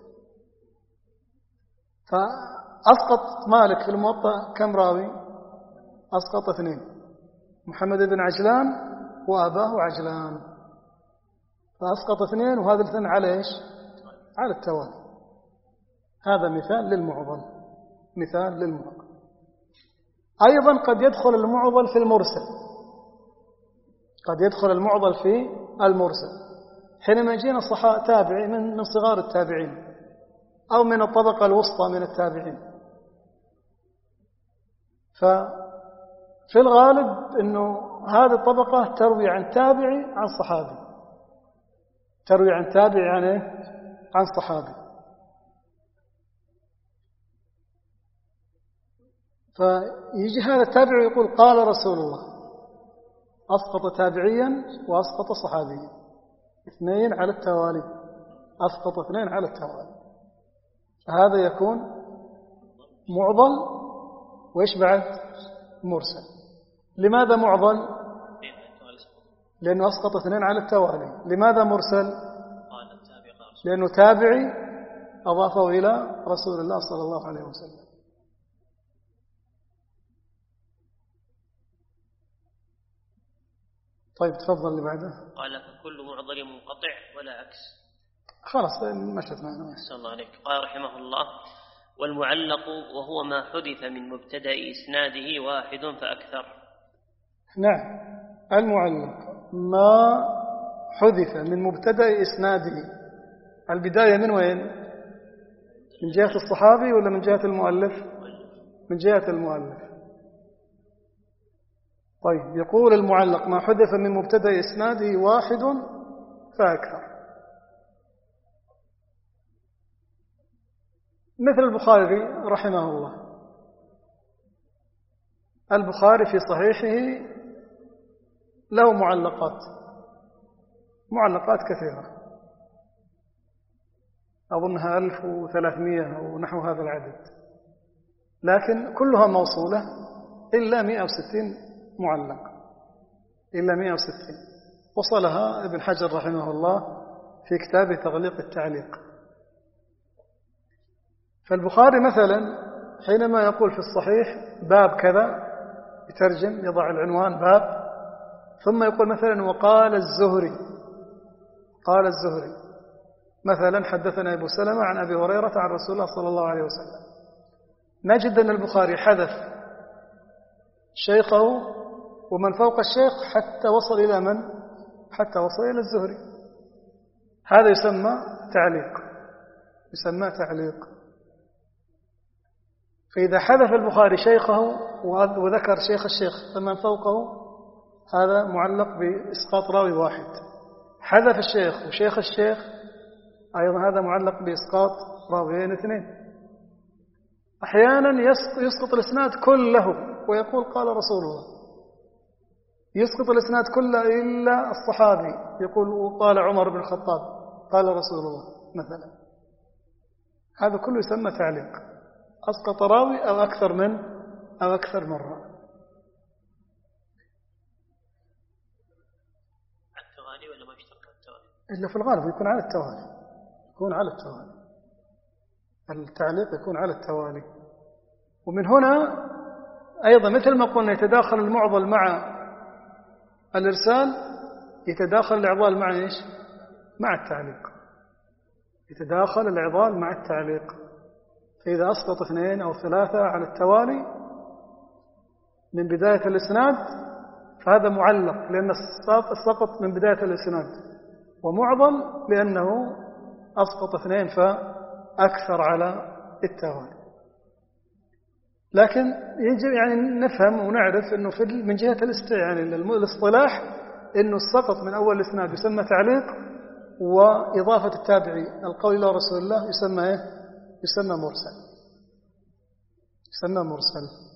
فأسقط مالك في الموطأ كم راوي؟ أسقط اثنين، محمد بن عجلان وأباه عجلان، فأسقط اثنين، وهذا الاثنين على إيش؟ على التوالي. هذا مثال للمعضل، مثال للمعضل. أيضا قد يدخل المعضل في المرسل، قد يدخل المعضل في المرسل حينما يجينا الصحابة تابعي من من صغار التابعين أو من الطبقة الوسطى من التابعين، ففي الغالب أنه هذه الطبقة تروي عن تابعي عن صحابي، تروي عن تابعي عن إيه؟ عن صحابي. فيجي هذا التابعي يقول قال رسول الله، أسقط تابعيا وأسقط صحابيا، اثنين على التوالي، أسقط اثنين على التوالي، هذا يكون معضل وإيش بعد؟ مرسل. لماذا معضل؟ لأنه أسقط اثنين على التوالي. لماذا مرسل؟ لأنه تابعي أضافه إلى رسول الله صلى الله عليه وسلم. طيب تفضل اللي بعده. قال فكل معضل منقطع ولا عكس. خلاص مشت معنا. صلى الله عليك. قال رحمه الله والمعلق وهو ما حذف من مبتدأ إسناده واحد فأكثر. نعم المعلق ما حذف من مبتدأ إسناده. البداية من وين؟ من جهة الصحابي ولا من جهة المؤلف؟ من جهة المؤلف. طيب يقول المعلق ما حذف من مبتدأ إسناده واحد فأكثر. مثل البخاري رحمه الله. البخاري في صحيحه له معلقات معلقات كثيرة، أظنها ألف وثلاثمائة أو نحو هذا العدد، لكن كلها موصولة إلا مئة وستين معلق، إلا مئة وستين وصلها ابن حجر رحمه الله في كتاب تغليق التعليق. فالبخاري مثلا حينما يقول في الصحيح باب كذا يترجم يضع العنوان باب، ثم يقول مثلا وقال الزهري، قال الزهري مثلا حدثنا أبو سلمة عن أبي هريرة عن رسول الله صلى الله عليه وسلم، نجد أن البخاري حذف شيخه ومن فوق الشيخ حتى وصل إلى من؟ حتى وصل إلى الزهري. هذا يسمى تعليق، يسمى تعليق. فإذا حذف البخاري شيخه وذكر شيخ الشيخ فمن فوقه هذا معلق بإسقاط راوي واحد. حذف الشيخ وشيخ الشيخ أيضا هذا معلق بإسقاط راويين اثنين. أحيانا يسقط الإسناد كله ويقول قال رسول الله، يسقط الإسناد كله إلا الصحابي يقول قال عمر بن الخطاب قال رسول الله مثلا. هذا كله يسمى تعليق، أسقط راوي أو أكثر من أو أكثر مرة. التوالي ولا ما يشترك التوالي؟ إلا في الغالب يكون على التوالي، يكون على التوالي. التعليق يكون على التوالي. ومن هنا أيضا مثل ما قلنا يتداخل المعضل مع الإرسال، يتداخل الإعضال مع إيش؟ مع التعليق. يتداخل الإعضال مع التعليق. فإذا أسقط اثنين أو ثلاثة على التوالي من بداية الإسناد فهذا معلق لأن السقط من بداية الإسناد، ومعضل لأنه أسقط اثنين فأكثر على التوالي. لكن يجب يعني نفهم ونعرف أنه في من جهة يعني الاصطلاح أنه السقط من أول الإسناد يسمى تعليق، وإضافة التابعي القول إلى رسول الله يسمى إيه؟ يسمى مرسل. يسمى مرسل.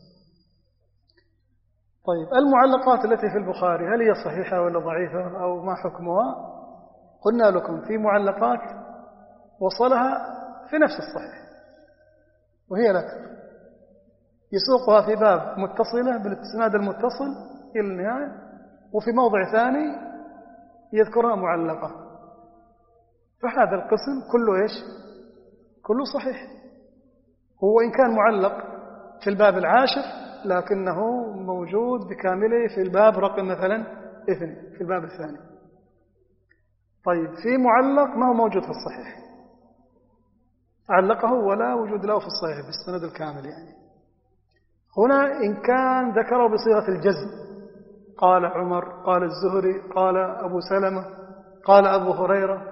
طيب المعلقات التي في البخاري هل هي صحيحة ولا ضعيفة أو ما حكمها؟ قلنا لكم في معلقات وصلها في نفس الصحيح وهي الأكثر، يسوقها في باب متصلة بالإسناد المتصل إلى النهاية، وفي موضع ثاني يذكرها معلقة. فهذا القسم كله إيش؟ كله صحيح. هو إن كان معلق في الباب العاشر لكنه موجود بكامله في الباب رقم مثلا اثنين في الباب الثاني. طيب في معلق ما هو موجود في الصحيح، علقه ولا وجود له في الصحيح بالسند الكامل. يعني هنا إن كان ذكره بصيغة الجزم، قال عمر، قال الزهري، قال أبو سلمة، قال أبو هريرة،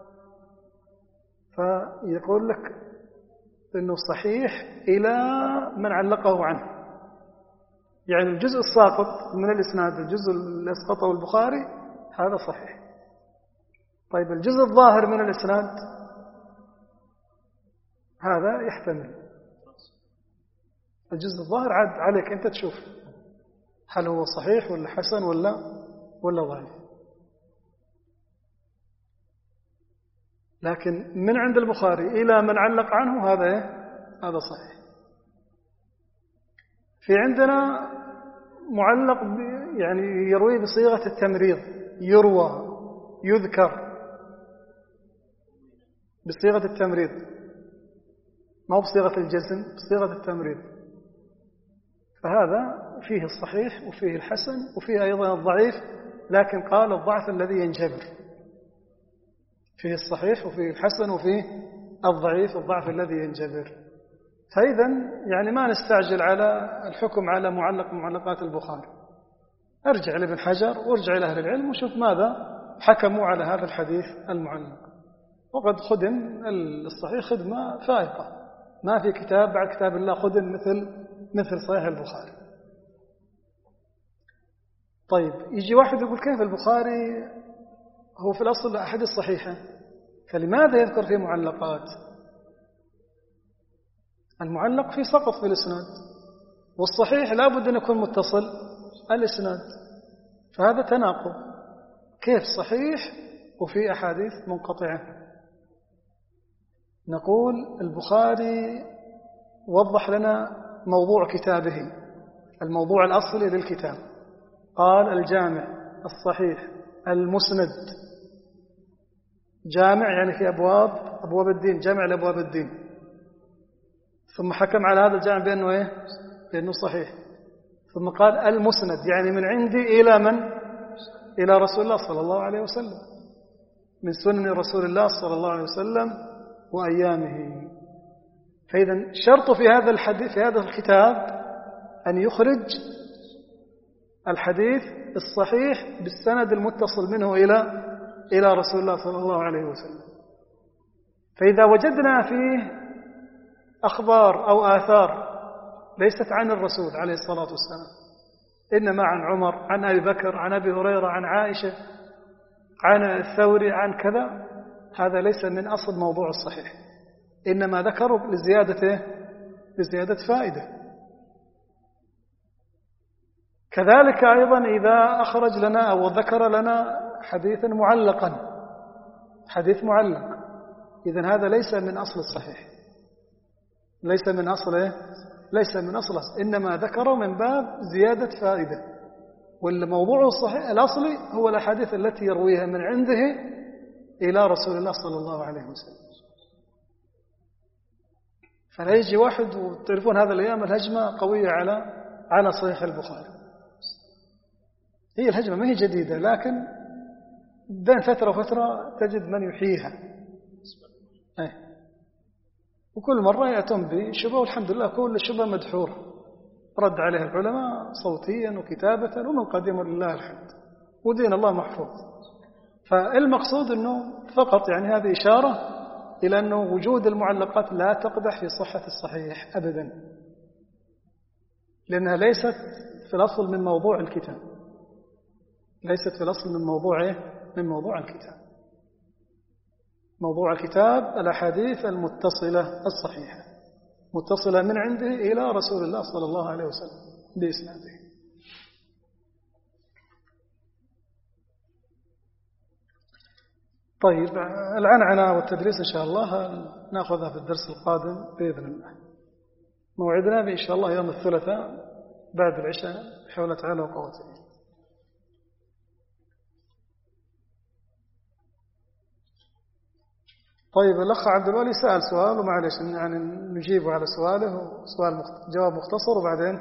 فيقول لك إنه صحيح إلى من علقه عنه. يعني الجزء الساقط من الإسناد، الجزء اللي أسقطه البخاري هذا صحيح. طيب الجزء الظاهر من الإسناد هذا يحتمل، الجزء الظاهر عاد عليك أنت تشوف هل هو صحيح ولا حسن ولا ولا ضعيف. لكن من عند البخاري إلى من علق عنه هذا إيه؟ هذا صحيح. في عندنا معلق يعني يروي بصيغة التمريض، يروى، يذكر بصيغة التمريض، ما بصيغة الجزم، بصيغة التمريض. فهذا فيه الصحيح وفيه الحسن وفيه أيضا الضعيف، لكن قال الضعف الذي ينجبر. فيه الصحيح وفيه الحسن وفيه الضعيف، الضعف الذي ينجبر. فإذا يعني ما نستعجل على الحكم على معلق معلقات البخاري. ارجع لابن حجر وارجع إلى أهل العلم وشوف ماذا حكموا على هذا الحديث المعلق. وقد خدم الصحيح خدمة فائقة، ما في كتاب بعد كتاب الله خدم مثل مثل صحيح البخاري. طيب يجي واحد يقول كيف البخاري هو في الأصل أحاديث صحيحة، فلماذا يذكر فيه معلقات؟ المعلق في سقط في الإسناد، والصحيح لا بد أن يكون متصل الإسناد، فهذا تناقض. كيف صحيح وفي أحاديث منقطعة؟ نقول البخاري وضح لنا موضوع كتابه، الموضوع الأصلي للكتاب، قال الجامع الصحيح المسند. جامع يعني في أبواب أبواب الدين، جامع لأبواب الدين. ثم حكم على هذا الجامع بأنه إيه؟ بأنه صحيح. ثم قال المسند يعني من عندي إلى من؟ إلى رسول الله صلى الله عليه وسلم، من سنن رسول الله صلى الله عليه وسلم وأيامه. فإذا شرط في هذا الحديث في هذا الكتاب أن يخرج الحديث الصحيح بالسند المتصل منه إلى إلى رسول الله صلى الله عليه وسلم. فإذا وجدنا فيه أخبار أو آثار ليست عن الرسول عليه الصلاة والسلام، إنما عن عمر، عن أبي بكر، عن أبي هريرة، عن عائشة، عن الثوري، عن كذا، هذا ليس من أصل موضوع الصحيح، إنما ذكروا لزيادة لزيادة فائدة. كذلك أيضا إذا أخرج لنا أو ذكر لنا حديثا معلقا، حديث معلق، إذن هذا ليس من أصل الصحيح، ليس من أصل إيه؟ ليس من أصل أصل. إنما ذكره من باب زيادة فائدة. والموضوع الصحيح الأصلي هو الأحاديث التي يرويها من عنده إلى رسول الله صلى الله عليه وسلم. فلا يجي واحد وتعرفون هذا الأيام الهجمة قوية على على صحيح البخاري. هي الهجمة ما هي جديدة، لكن بين فترة وفترة تجد من يحييها. أي. وكل مرة يأتون بشبه، والحمد لله كل الشبه مدحورة رد عليها العلماء صوتيا وكتابة، ومن قديم لله الحمد، ودين الله محفوظ. فالمقصود أنه فقط يعني هذه إشارة إلى أنه وجود المعلقات لا تقدح في صحة الصحيح أبدا، لأنها ليست في الأصل من موضوع الكتاب، ليست في الأصل من موضوع من موضوع الكتاب. موضوع الكتاب الأحاديث المتصلة الصحيحة، متصلة من عنده إلى رسول الله صلى الله عليه وسلم بإسناده. طيب العنعنة والتدريس إن شاء الله نأخذها في الدرس القادم بإذن الله. موعدنا إن شاء الله يوم الثلاثاء بعد العشاء حول تعالى وقوته. طيب الأخ عبد الولي سأل سؤال، ومعلش يعني نجيب على سؤاله، سؤال مخت... جواب مختصر. وبعدين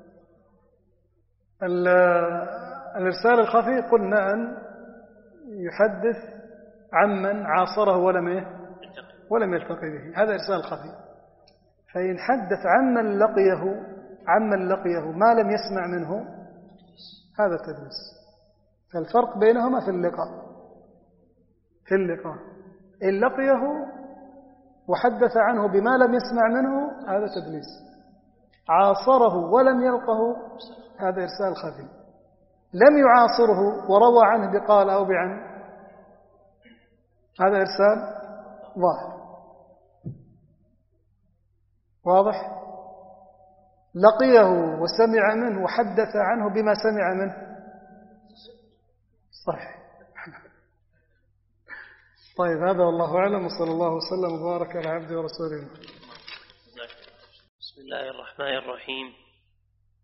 الإرسال الخفي قلنا أن يحدث عمن عاصره ولم ولم يلتقي به، هذا إرسال خفي. فإن حدث عمن لقيه عمن لقيه ما لم يسمع منه هذا تدليس. فالفرق بينهما في اللقاء في اللقاء إن لقيه وحدث عنه بما لم يسمع منه هذا تدليس، عاصره ولم يلقه هذا إرسال خفي، لم يعاصره وروى عنه بقال أو بعن هذا إرسال ظاهر واضح. لقيه وسمع منه وحدث عنه بما سمع منه صحيح. طيب هذا والله أعلم، وصلى الله وسلم وبارك على عبده ورسوله. بسم الله الرحمن الرحيم.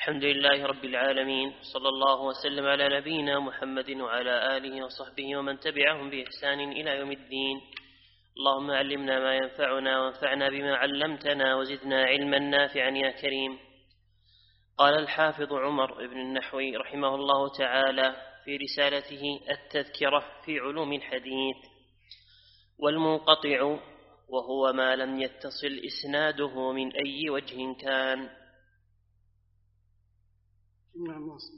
الحمد لله رب العالمين، صلى الله وسلم على نبينا محمد وعلى آله وصحبه ومن تبعهم بإحسان إلى يوم الدين. اللهم علمنا ما ينفعنا وانفعنا بما علمتنا وزدنا علما نافعا يا كريم. قال الحافظ عمر بن النحوي رحمه الله تعالى في رسالته التذكرة في علوم الحديث: والمنقطع وهو ما لم يتصل إسناده من أي وجه كان. نعم واصل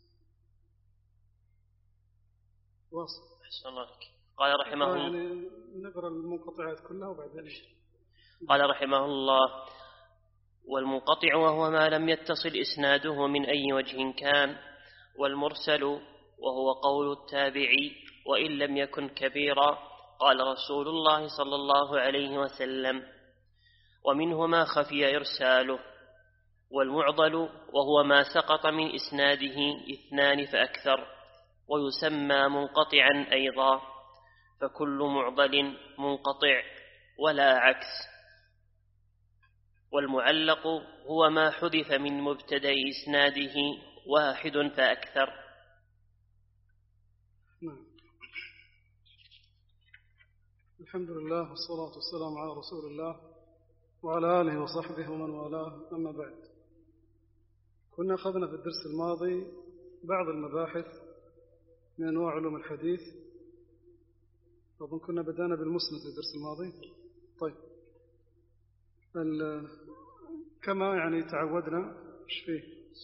واصل أحسن الله لك. قال رحمه الله، يعني نقرأ المنقطعات كلها وبعدين. قال رحمه الله: والمنقطع وهو ما لم يتصل إسناده من أي وجه كان، والمرسل وهو قول التابعي وإن لم يكن كبيرا، قال رسول الله صلى الله عليه وسلم، ومنه ما خفي إرساله. والمعضل وهو ما سقط من إسناده اثنان فأكثر، ويسمى منقطعا أيضا، فكل معضل منقطع ولا عكس. والمعلق هو ما حذف من مبتدأ إسناده واحد فأكثر. نعم. الحمد لله والصلاة والسلام على رسول الله وعلى آله وصحبه ومن والاه، أما بعد. كنا أخذنا في الدرس الماضي بعض المباحث من أنواع علوم الحديث، أظن كنا بدأنا بالمسند في الدرس الماضي. طيب، كما يعني تعودنا، ايش فيه؟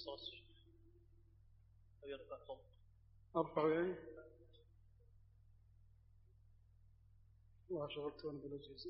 أرفع يعني الله شغلت وأنا بالأجهزة.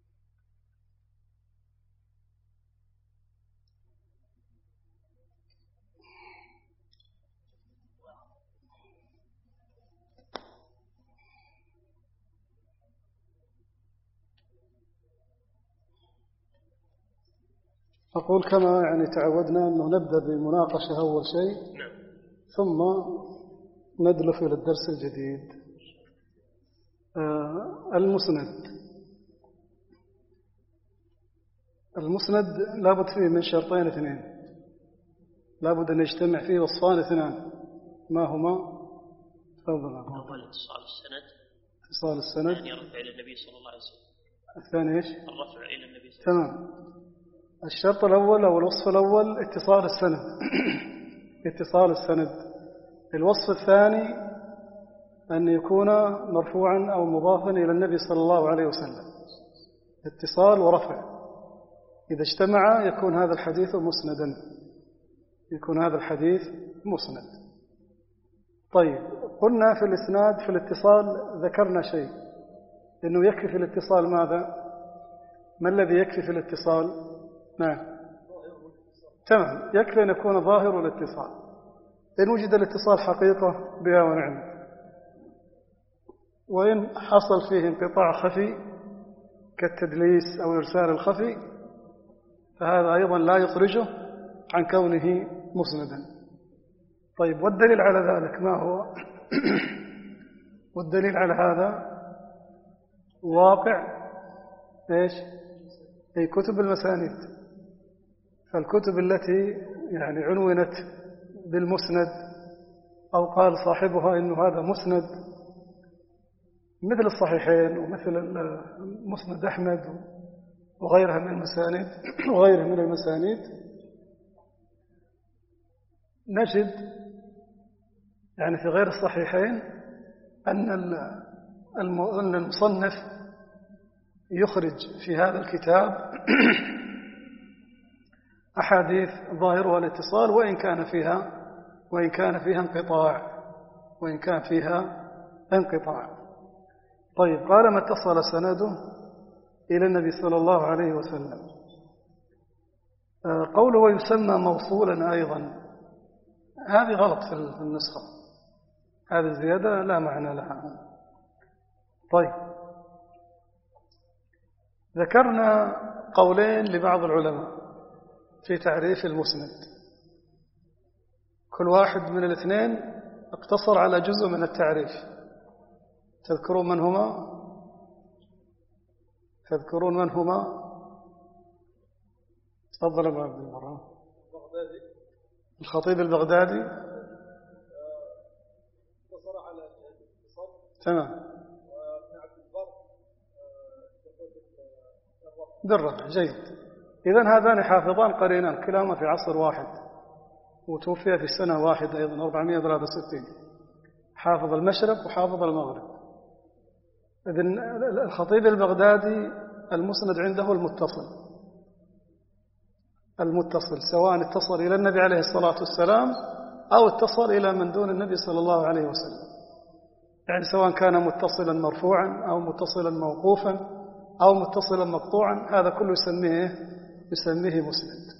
أقول كما يعني تعودنا أنه نبدأ بمناقشة أول شيء، ثم ندلف إلى الدرس الجديد. آه المسند المسند لابد فيه من شرطين اثنين، لابد أن يجتمع فيه وصفان اثنان. ما هما؟ تفضل. أول اتصال السند، اتصال السند. الثاني الرفع إلى النبي صلى الله عليه وسلم. الثاني إيش؟ الرفع إلى النبي صلى الله عليه وسلم. تمام. الشرط الأول أو الوصف الأول اتصال السند اتصال السند. الوصف الثاني أن يكون مرفوعا أو مضافا إلى النبي صلى الله عليه وسلم، اتصال ورفع. إذا اجتمع يكون هذا الحديث مسندا، يكون هذا الحديث مسند. طيب، قلنا في الإسناد في الاتصال ذكرنا شيء، إنه يكفي في الاتصال ماذا؟ ما الذي يكفي في الاتصال؟ نعم، تمام، يكفي أن يكون ظاهر الاتصال. إن وجد الاتصال حقيقة بها ونعمة، وإن حصل فيه انقطاع خفي كالتدليس أو الإرسال الخفي، فهذا أيضا لا يخرجه عن كونه مسندا. طيب، والدليل على ذلك ما هو؟ والدليل على هذا واقع إيش؟ أي كتب المسانيد. فالكتب التي يعني عنونت بالمسند أو قال صاحبها إنه هذا مسند، مثل الصحيحين ومثل مسند أحمد وغيرها من المسانيد وغيرها من المسانيد، نجد يعني في غير الصحيحين أن المصنف يخرج في هذا الكتاب أحاديث ظاهرها الاتصال، وإن كان فيها وإن كان فيها انقطاع وإن كان فيها انقطاع. طيب، قال ما اتصل سنده إلى النبي صلى الله عليه وسلم. قوله ويسمى موصولا أيضا، هذه غلط في النسخة، هذه الزيادة لا معنى لها. طيب، ذكرنا قولين لبعض العلماء في تعريف المسند، كل واحد من الاثنين اقتصر على جزء من التعريف. تذكرون من هما؟ تذكرون من هما؟ تفضل أبو عبد المرة. الخطيب البغدادي تمام بالرفع جيد. إذن هذان حافظان قرينان كلاهما في عصر واحد، وتوفي في سنة واحدة أيضا أربعمائة وثلاثة وستين، حافظ المشرق وحافظ المغرب. إذن الخطيب البغدادي المسند عنده المتصل، المتصل سواء اتصل إلى النبي عليه الصلاة والسلام أو اتصل إلى من دون النبي صلى الله عليه وسلم، يعني سواء كان متصلا مرفوعا أو متصلا موقوفا أو متصلا مقطوعا، هذا كله يسميه يسميه مسند.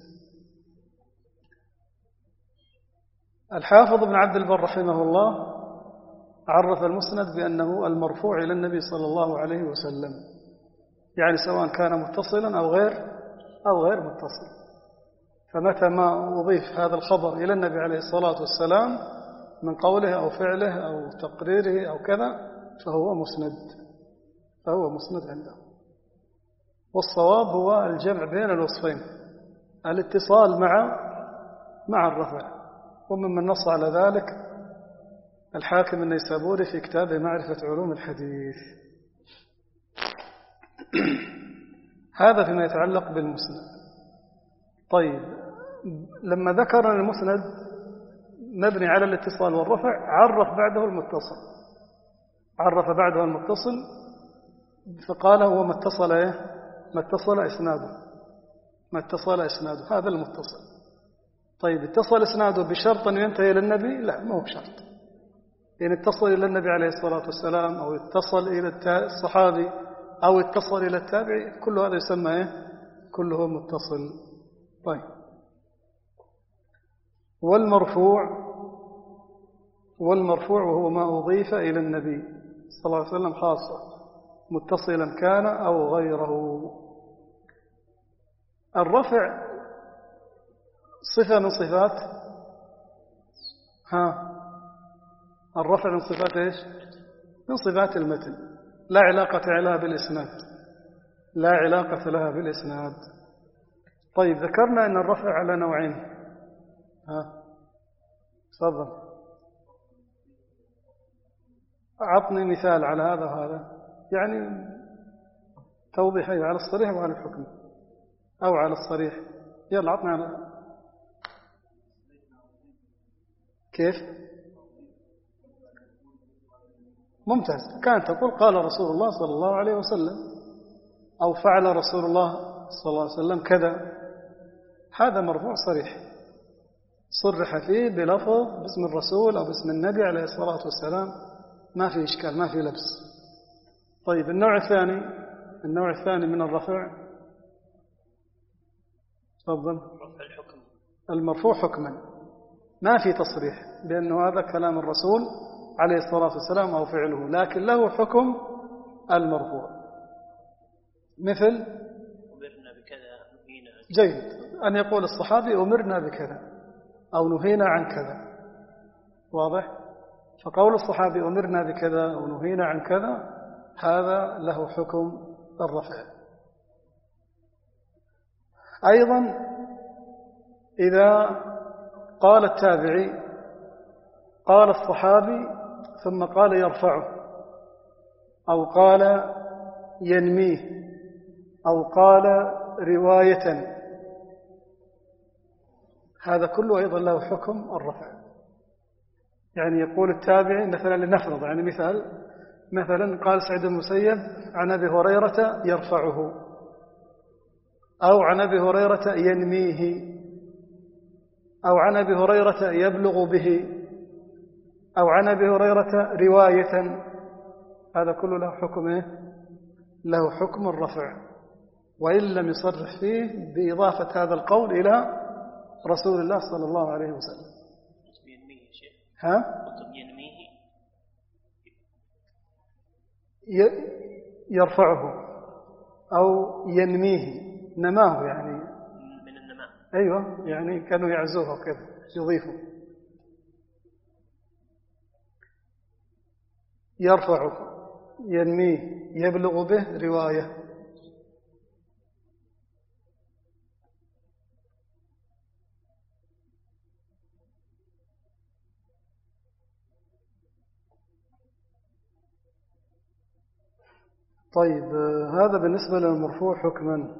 الحافظ ابن عبد البر رحمه الله عرف المسند بأنه المرفوع إلى النبي صلى الله عليه وسلم، يعني سواء كان متصلا أو غير أو غير متصل. فمتى ما أضيف هذا الخبر إلى النبي عليه الصلاة والسلام من قوله أو فعله أو تقريره أو كذا فهو مسند، فهو مسند عنده. والصواب هو الجمع بين الوصفين، الاتصال مع مع الرفع. وممن نص على ذلك الحاكم النيسابوري في كتابه معرفة علوم الحديث. هذا فيما يتعلق بالمسند. طيب، لما ذكر أن المسند مبني على الاتصال والرفع عرف بعده المتصل، عرف بعده المتصل فقال هو ما اتصل ايه ما اتصل اسناده، ما اتصل اسناده هذا المتصل. طيب، اتصل اسناده بشرط ان ينتهي الى النبي؟ لا، ما هو بشرط. يعني اتصل الى النبي عليه الصلاة والسلام او اتصل الى الصحابي او اتصل الى التابعي، كل هذا يسمى ايه كله متصل. طيب، والمرفوع والمرفوع وهو ما أضيف إلى النبي صلى الله عليه وسلم خاصة متصلا كان أو غيره. الرفع صفة من صفات ها الرفع من صفات إيش؟ من صفات المتن، لا علاقة لها بالإسناد، لا علاقة لها بالإسناد. طيب، ذكرنا أن الرفع على نوعين. ها تفضل، أعطني مثال على هذا وهذا، يعني توضيح على الصريح وعلى الحكم، أو على الصريح. يلا أعطني على كيف. ممتاز. كانت تقول قال رسول الله صلى الله عليه وسلم، أو فعل رسول الله صلى الله عليه وسلم كذا، هذا مرفوع صريح صرح فيه بلفظ باسم الرسول أو باسم النبي عليه الصلاة والسلام، ما في إشكال، ما في لبس. طيب، النوع الثاني النوع الثاني من الرفع، تفضل. رفع الحكم، المرفوع حكما، ما في تصريح بأنه هذا كلام الرسول عليه الصلاة والسلام أو فعله، لكن له حكم المرفوع. مثل أمرنا بكذا نهينا. جيد، أن يقول الصحابي أمرنا بكذا أو نهينا عن كذا، واضح؟ فقول الصحابي أمرنا بكذا أو نهينا عن كذا هذا له حكم الرفع. أيضا إذا قال التابعي قال الصحابي ثم قال يرفعه، أو قال ينميه، أو قال رواية، هذا كله أيضا له حكم الرفع. يعني يقول التابعي مثلا، لنفرض يعني مثال، مثلا قال سعيد بن المسيب عن أبي هريرة يرفعه، أو عن أبي هريرة ينميه، أو عن أبي هريرة يبلغ به، أو عن أبي هريرة رواية، هذا كله له حكم إيه؟ له حكم الرفع، وإن لم يصرح فيه بإضافة هذا القول إلى رسول الله صلى الله عليه وسلم. ها؟ يرفعه أو ينميه، نماه يعني من النماء. أيوة، يعني كانوا يعزوه وكذا يضيفوا. يرفعه، ينميه، يبلغ به رواية. طيب هذا بالنسبة للمرفوع حكما.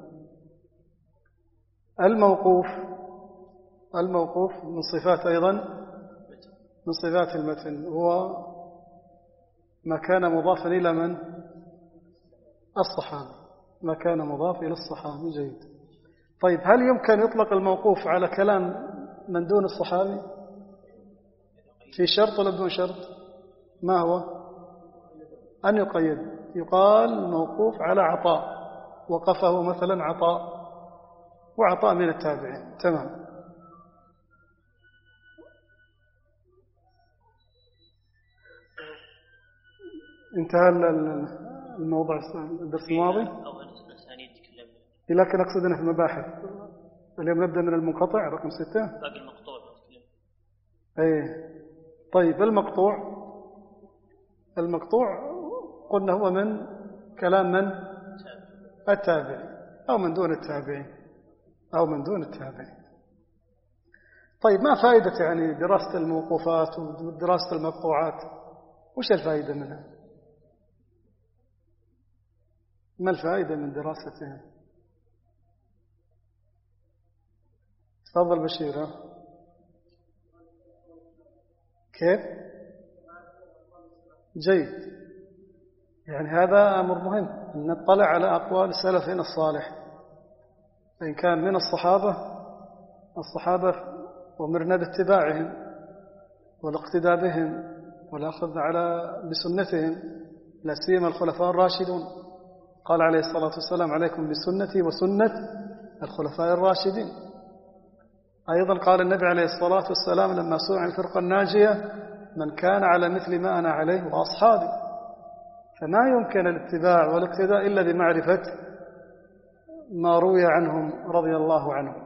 الموقوف الموقوف من صفات أيضا من صفات المتن، هو ما كان مضافا إلى من؟ الصحابي، ما كان مضاف إلى الصحابي. جيد. طيب هل يمكن يطلق الموقوف على كلام من دون الصحابي في شرط ولا بدون شرط؟ ما هو؟ أن يقيد. يقال موقوف على عطاء، وقفه مثلا عطاء، وعطاء من التابعين. تمام. انتهى الموضوع الدرس الماضي، لكن أقصد في المباحث. اليوم نبدأ من المنقطع رقم ستة. باقي المقطوع. ايه. طيب المقطوع المقطوع قلنا هو من كلام من؟ التابعي أو من دون التابعين أو من دون التابعين. طيب ما فائدة يعني دراسة الموقوفات ودراسة المقطوعات؟ وش الفائدة منها؟ ما الفائدة من دراستها؟ تفضل بشير. كيف؟ جيد. يعني هذا أمر مهم أن نطلع على أقوال سلفنا الصالح، إن كان من الصحابة الصحابة ومرنا باتباعهم والاقتداء بهم والأخذ على بسنتهم، لا سيما الخلفاء الراشدون. قال عليه الصلاة والسلام: عليكم بسنتي وسنة الخلفاء الراشدين. أيضا قال النبي عليه الصلاة والسلام لما سئل عن الفرقة الناجية: من كان على مثل ما أنا عليه وأصحابي. فما يمكن الاتباع والاقتداء إلا بمعرفة ما روي عنهم رضي الله عنهم.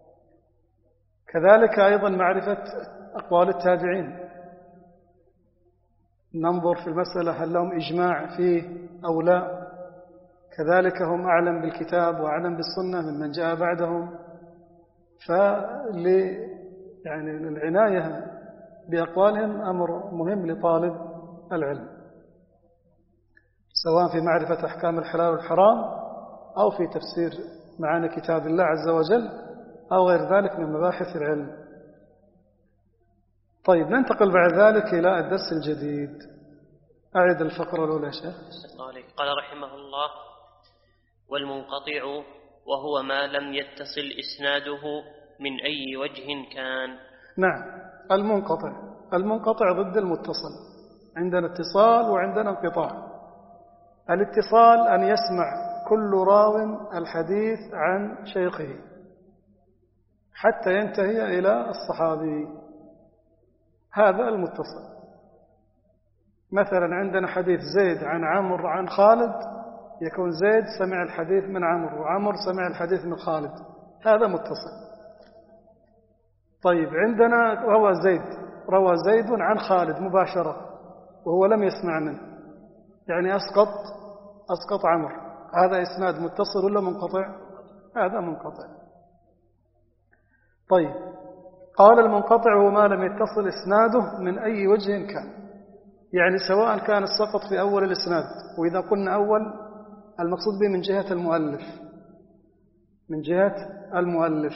كذلك أيضا معرفة أقوال التابعين، ننظر في المسألة هل لهم إجماع فيه أو لا. كذلك هم أعلم بالكتاب وأعلم بالسنة ممن جاء بعدهم. فل يعني العناية بأقوالهم أمر مهم لطالب العلم، سواء في معرفة أحكام الحلال والحرام أو في تفسير معاني كتاب الله عز وجل أو غير ذلك من مباحث العلم. طيب ننتقل بعد ذلك إلى الدرس الجديد. أعد الفقرة الأولى شيخ. قال رحمه الله: والمنقطع وهو ما لم يتصل إسناده من أي وجه كان. نعم، المنقطع المنقطع ضد المتصل. عندنا اتصال وعندنا انقطاع. الاتصال أن يسمع كل راو الحديث عن شيخه حتى ينتهي إلى الصحابي، هذا المتصل. مثلا عندنا حديث زيد عن عمرو عن خالد، يكون زيد سمع الحديث من عمرو وعمرو سمع الحديث من خالد، هذا متصل. طيب عندنا روى زيد روى زيد عن خالد مباشرة وهو لم يسمع منه، يعني أسقط أسقط عمرو، هذا إسناد متصل ولا منقطع؟ هذا منقطع. طيب قال المنقطع هو ما لم يتصل إسناده من أي وجه كان، يعني سواء كان السقط في أول الإسناد، وإذا قلنا أول المقصود به من جهة المؤلف من جهة المؤلف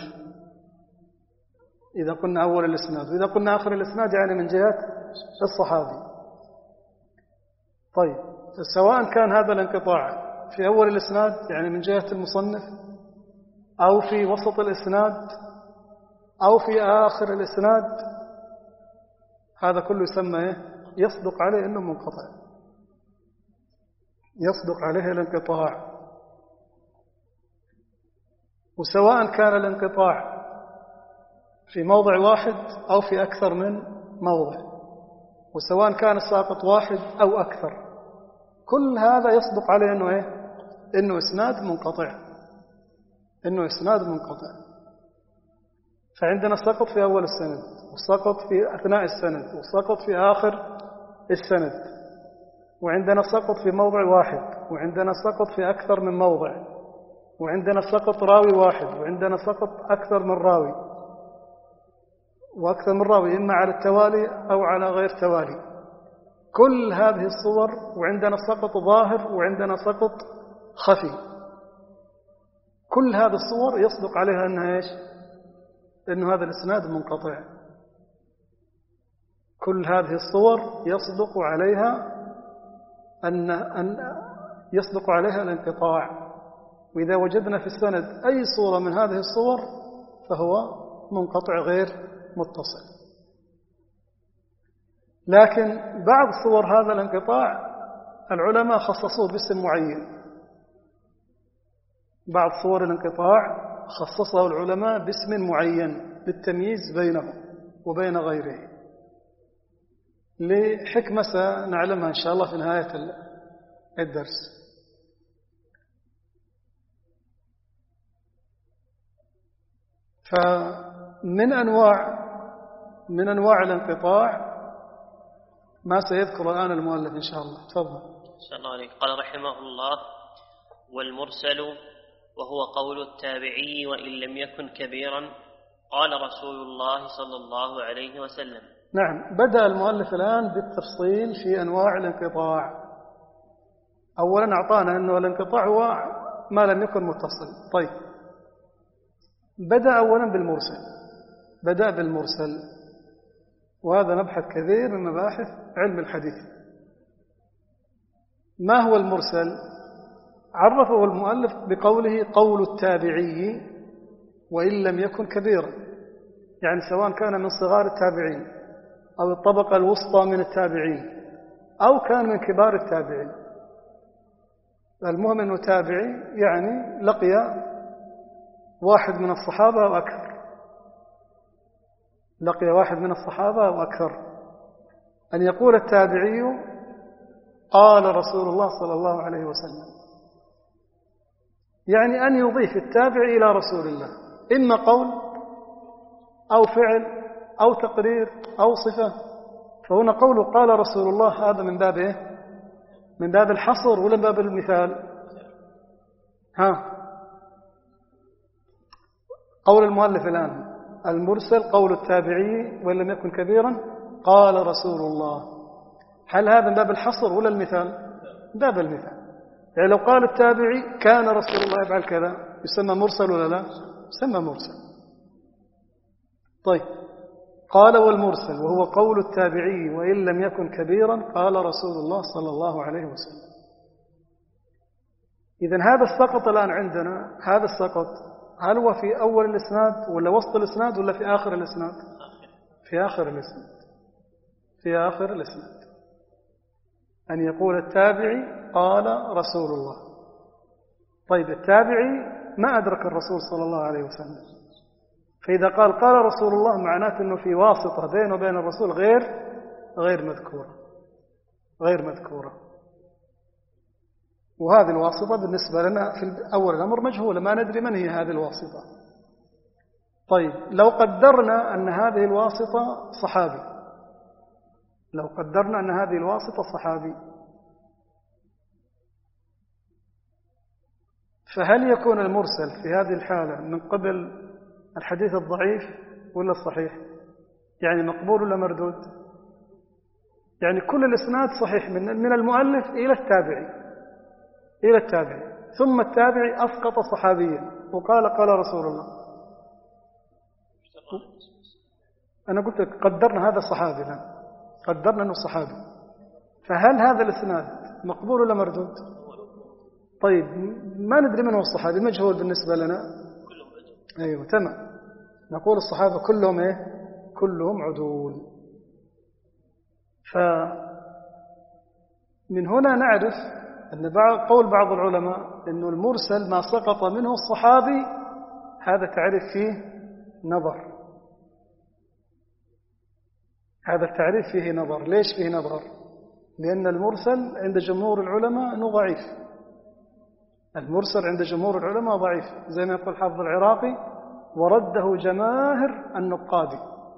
إذا قلنا أول الإسناد، وإذا قلنا آخر الإسناد يعني من جهة الصحابي. طيب سواء كان هذا الانقطاع في أول الإسناد يعني من جهة المصنف، أو في وسط الإسناد، أو في آخر الإسناد، هذا كله يسمى إيه؟ يصدق عليه أنه منقطع، يصدق عليه الانقطاع. وسواء كان الانقطاع في موضع واحد أو في أكثر من موضع، وسواء كان الساقط واحد أو أكثر، كل هذا يصدق عليه أنه إيه؟ إنه إسناد منقطع، إنه إسناد منقطع. فعندنا سقط في أول السند، وسقط في أثناء السند، وسقط في آخر السند، وعندنا سقط في موضع واحد، وعندنا سقط في أكثر من موضع، وعندنا سقط راوي واحد، وعندنا سقط أكثر من راوي، وأكثر من راوي إما على التوالي أو على غير توالي. كل هذه الصور، وعندنا سقط ظاهر وعندنا سقط خفي. كل هذه الصور يصدق عليها أنها إيش؟ أنه هذا الإسناد منقطع. كل هذه الصور يصدق عليها أن أن يصدق عليها الانقطاع. وإذا وجدنا في السند أي صورة من هذه الصور فهو منقطع غير متصل. لكن بعض صور هذا الانقطاع العلماء خصصوه باسم معين. بعض صور الانقطاع خصصه العلماء باسم معين للتمييز بينه وبين غيره، لحكمة سنعلمها إن شاء الله في نهاية الدرس. فمن أنواع من أنواع الانقطاع ما سيذكر الآن المؤلف إن شاء الله. تفضل. صلى الله عليه. قال رحمه الله: والمرسل وهو قول التابعي وإن لم يكن كبيرا، قال رسول الله صلى الله عليه وسلم. نعم، بدأ المؤلف الآن بالتفصيل في أنواع الانقطاع. أولا أعطانا أنه الانقطاع هو ما لم يكن متصل. طيب، بدأ أولا بالمرسل. بدأ بالمرسل، وهذا مبحث كثير من مباحث علم الحديث. ما هو المرسل؟ عرفه المؤلف بقوله قول التابعي وإن لم يكن كبيرا، يعني سواء كان من صغار التابعين أو الطبقة الوسطى من التابعين أو كان من كبار التابعين. المهم أنه تابعي، يعني لقي واحد من الصحابة وأكثر. لقي واحد من الصحابة وأكثر. أن يقول التابعي قال رسول الله صلى الله عليه وسلم، يعني أن يضيف التابع إلى رسول الله، إما قول أو فعل أو تقرير أو صفة. فهنا قوله قال رسول الله هذا من باب إيه؟ من باب الحصر ولا من باب المثال؟ ها، قول المؤلف الآن المرسل قول التابعي وإن لم يكن كبيرا قال رسول الله. هل هذا من باب الحصر ولا المثال؟ باب المثال. يعني لو قال التابعي كان رسول الله يفعل كذا يسمى مرسل ولا لا؟ يسمى مرسل. طيب، قال والمرسل وهو قول التابعي وإن لم يكن كبيرا قال رسول الله صلى الله عليه وسلم. إذن هذا السقط الآن عندنا، هذا السقط هل هو في أول الإسناد ولا وسط الإسناد ولا في آخر الإسناد؟ في آخر الإسناد. في آخر الإسناد أن يقول التابعي قال رسول الله. طيب، التابعي ما أدرك الرسول صلى الله عليه وسلم، فإذا قال قال رسول الله معناته أنه في واسطة بينه وبين الرسول غير غير مذكورة غير مذكورة وهذه الواسطة بالنسبة لنا في أول الأمر مجهولة، ما ندري من هي هذه الواسطة. طيب، لو قدرنا أن هذه الواسطة صحابي لو قدرنا أن هذه الواسطة صحابي فهل يكون المرسل في هذه الحالة من قبل الحديث الضعيف ولا الصحيح؟ يعني مقبول ولا مردود؟ يعني كل الإسناد صحيح من من المؤلف إلى التابعي إلى التابعي ثم التابعي أسقط صحابيا وقال قال رسول الله. أنا قلت قدرنا هذا صحابي، لا قدرنا أنه صحابي، فهل هذا الإسناد مقبول ولا مردود؟ طيب، ما ندري من هو الصحابي، مجهول بالنسبة لنا. أيوة، تمام. نقول الصحابة كلهم إيه؟ كلهم عدول. فمن هنا نعرف أن بعض قول بعض العلماء أنه المرسل ما سقط منه الصحابي، هذا تعريف فيه نظر. هذا التعريف فيه نظر. ليش فيه نظر؟ لأن المرسل عند جمهور العلماء أنه ضعيف. المرسل عند جمهور العلماء ضعيف، زي ما يقول حافظ العراقي ورده جماهر النقاد.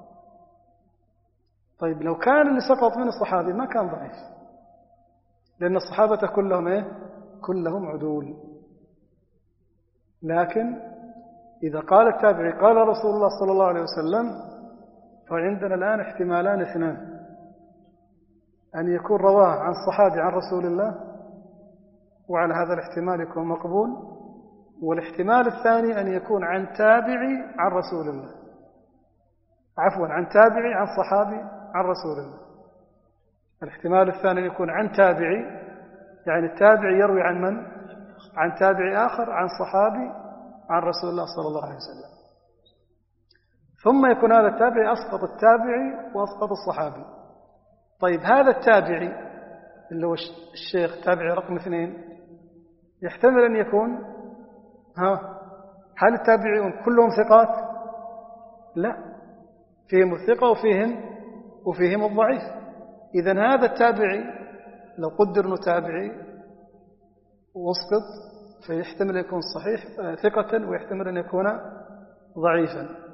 طيب، لو كان اللي سقط من الصحابي ما كان ضعيف، لأن الصحابة كلهم إيه؟ كلهم عدول. لكن إذا قال التابعي قال رسول الله صلى الله عليه وسلم فعندنا الآن احتمالان اثنان. أن يكون رواه عن صحابي عن رسول الله، وعلى هذا الاحتمال يكون مقبول. والاحتمال الثاني أن يكون عن تابعي عن رسول الله، عفوا عن تابعي عن صحابي عن رسول الله. الاحتمال الثاني يكون عن تابعي، يعني التابعي يروي عن من؟ عن تابعي آخر عن صحابي عن رسول الله صلى الله عليه وسلم. ثم يكون هذا التابعي أسقط التابعي وأسقط الصحابي. طيب هذا التابعي اللي هو الشيخ تابعي رقم اثنين يحتمل أن يكون ها هل التابعون كلهم ثقات؟ لا، فيهم الثقة وفيهم وفيهم الضعيف. إذن هذا التابعي لو قدر أنه تابعي واسقط فيحتمل أن يكون صحيح ثقة، ويحتمل أن يكون ضعيفا.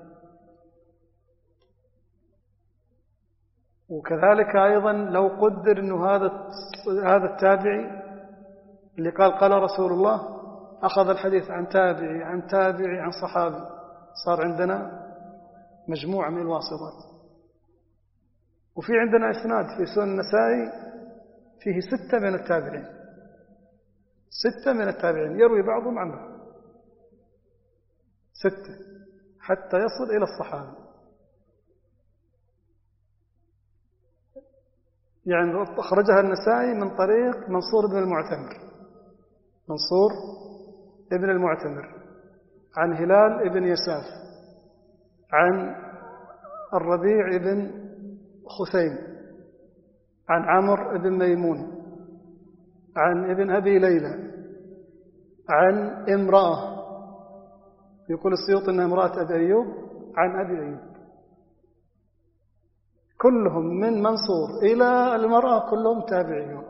وكذلك أيضا لو قدر أنه هذا هذا التابعي اللي قال قال رسول الله أخذ الحديث عن تابعي عن تابعي عن صحابي، صار عندنا مجموعة من الواسطات. وفي عندنا إسناد في سنن النسائي فيه ستة من التابعين، ستة من التابعين يروي بعضهم عن بعض، ستة حتى يصل إلى الصحابة. يعني أخرجها النسائي من طريق منصور بن المعتمر، منصور ابن المعتمر عن هلال ابن يساف عن الربيع ابن خثيم عن عمرو ابن ميمون عن ابن أبي ليلى عن امرأة يقول السيوطي أنها امرأة أبي أيوب عن أبي أيوب، كلهم من منصور إلى المرأة كلهم تابعيون.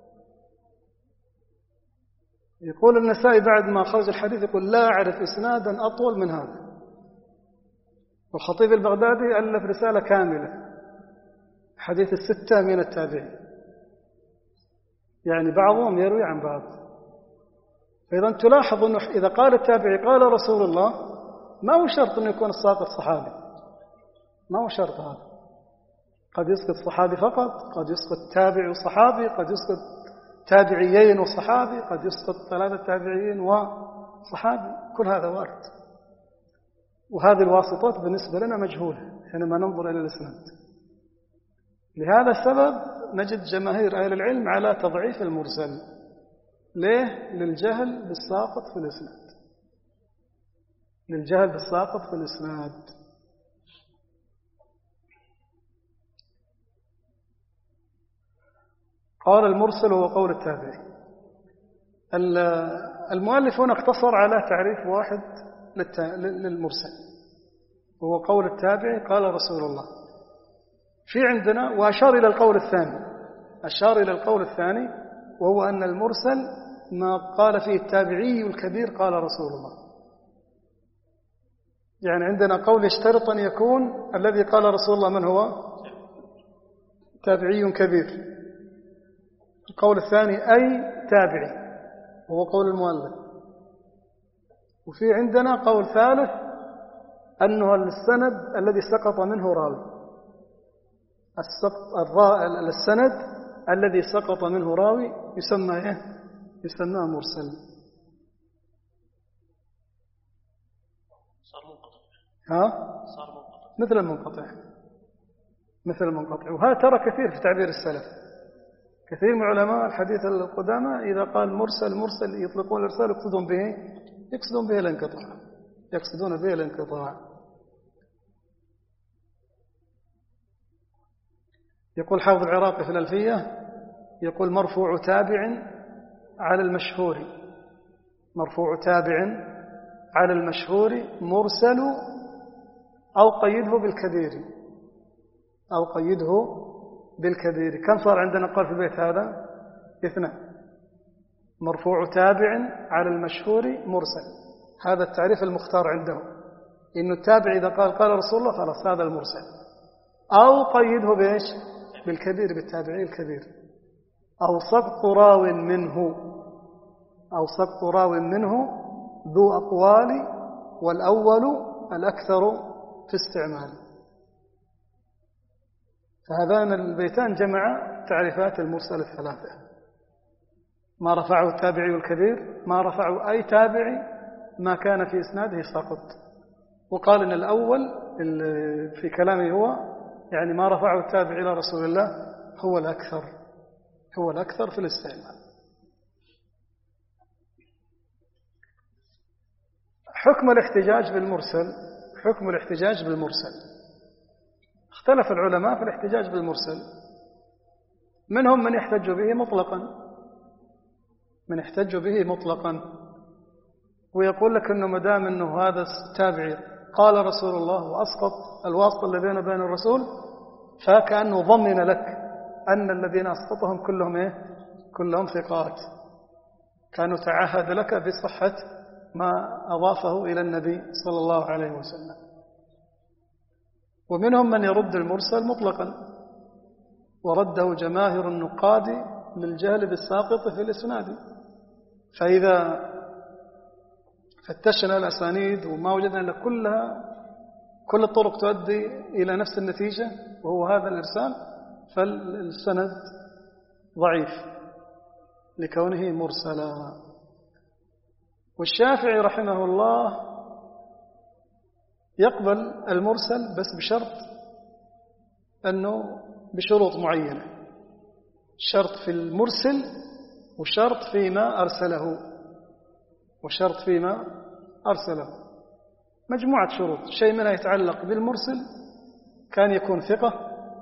يقول النسائي بعد ما خرج الحديث يقول لا أعرف إسنادا أطول من هذا. والخطيب البغدادي ألف رسالة كاملة حديث الستة من التابعين، يعني بعضهم يروي عن بعض. فإذا تلاحظ أنه إذا قال التابعي قال رسول الله ما هو شرط أنه يكون الساقط صحابي، ما هو شرط هذا. قد يسقط صحابي فقط، قد يسقط تابعي وصحابي، قد يسقط تابعيين وصحابي، قد يسقط ثلاثة تابعيين وصحابي، كل هذا وارد. وهذه الواسطات بالنسبة لنا مجهولة حينما ننظر إلى الإسناد. لهذا السبب نجد جماهير أهل العلم على تضعيف المرسل. ليه؟ للجهل بالساقط في الإسناد، للجهل بالساقط في الإسناد. قال المرسل هو قول التابعي. المؤلف هنا اقتصر على تعريف واحد للمرسل، هو قول التابعي قال رسول الله. في عندنا وأشار إلى القول الثاني، أشار إلى القول الثاني وهو أن المرسل ما قال فيه التابعي الكبير قال رسول الله. يعني عندنا قول يشترط أن يكون الذي قال رسول الله من هو؟ تابعي كبير. القول الثاني أي تابعي، وهو قول المؤلف. وفي عندنا قول ثالث أنه السند الذي سقط منه راوي، السند الذي سقط منه راوي يسمى إيه؟ يسمى مرسل. صار منقطع. ها؟ صار منقطع. مثل المنقطع، مثل المنقطع. وهذا ترى كثير في تعبير السلف. كثير من علماء الحديث القدامى إذا قال مرسل مرسل يطلقون الإرسال يقصدون به يقصدون به الانقطاع، يقصدون به الانقطاع. يقول حافظ العراقي في الألفية، يقول مرفوع تابع على المشهور، مرفوع تابع على المشهور مرسل أو قيده بالكبير، أو قيده بالكبير. كم صار عندنا قال في البيت هذا؟ اثنان. مرفوع تابع على المشهور مرسل، هذا التعريف المختار عندهم، إنه التابع إذا قال قال رسول الله خلاص هذا المرسل، أو قيده بإيش؟ بالكبير، بالتابعي الكبير. أو سقط راو منه، أو سقط راو منه ذو أقوال والأول الأكثر في استعمال. فهذان البيتان جمع تعريفات المرسل الثلاثة: ما رفعه التابعي الكبير، ما رفعه أي تابعي، ما كان في إسناده ساقط. وقال إن الأول في كلامه هو يعني ما رفعه التابعي إلى رسول الله هو الأكثر، هو الأكثر في الاستعمال. حكم الاحتجاج بالمرسل، حكم الاحتجاج بالمرسل اختلف العلماء في الاحتجاج بالمرسل. منهم من يحتج به مطلقا، من يحتج به مطلقا ويقول لك انه ما دام انه هذا التابعي قال رسول الله واسقط الواسطه اللي بينه وبين الرسول، فكانه ضمن لك ان الذين اسقطهم كلهم ايه؟ كلهم ثقات، كانوا تعهد لك بصحه ما اضافه الى النبي صلى الله عليه وسلم. ومنهم من يرد المرسل مطلقا، ورده جماهير النقاد للجهل بالساقط في الإسناد. فإذا فتشنا الأسانيد وما وجدنا إلا كلها كل الطرق تؤدي إلى نفس النتيجة وهو هذا الإرسال، فالسند ضعيف لكونه مرسلا. والشافعي رحمه الله يقبل المرسل بس بشرط أنه بشروط معينة، شرط في المرسل وشرط فيما أرسله، وشرط فيما أرسله مجموعة شروط. شيء منها يتعلق بالمرسل كان يكون ثقة،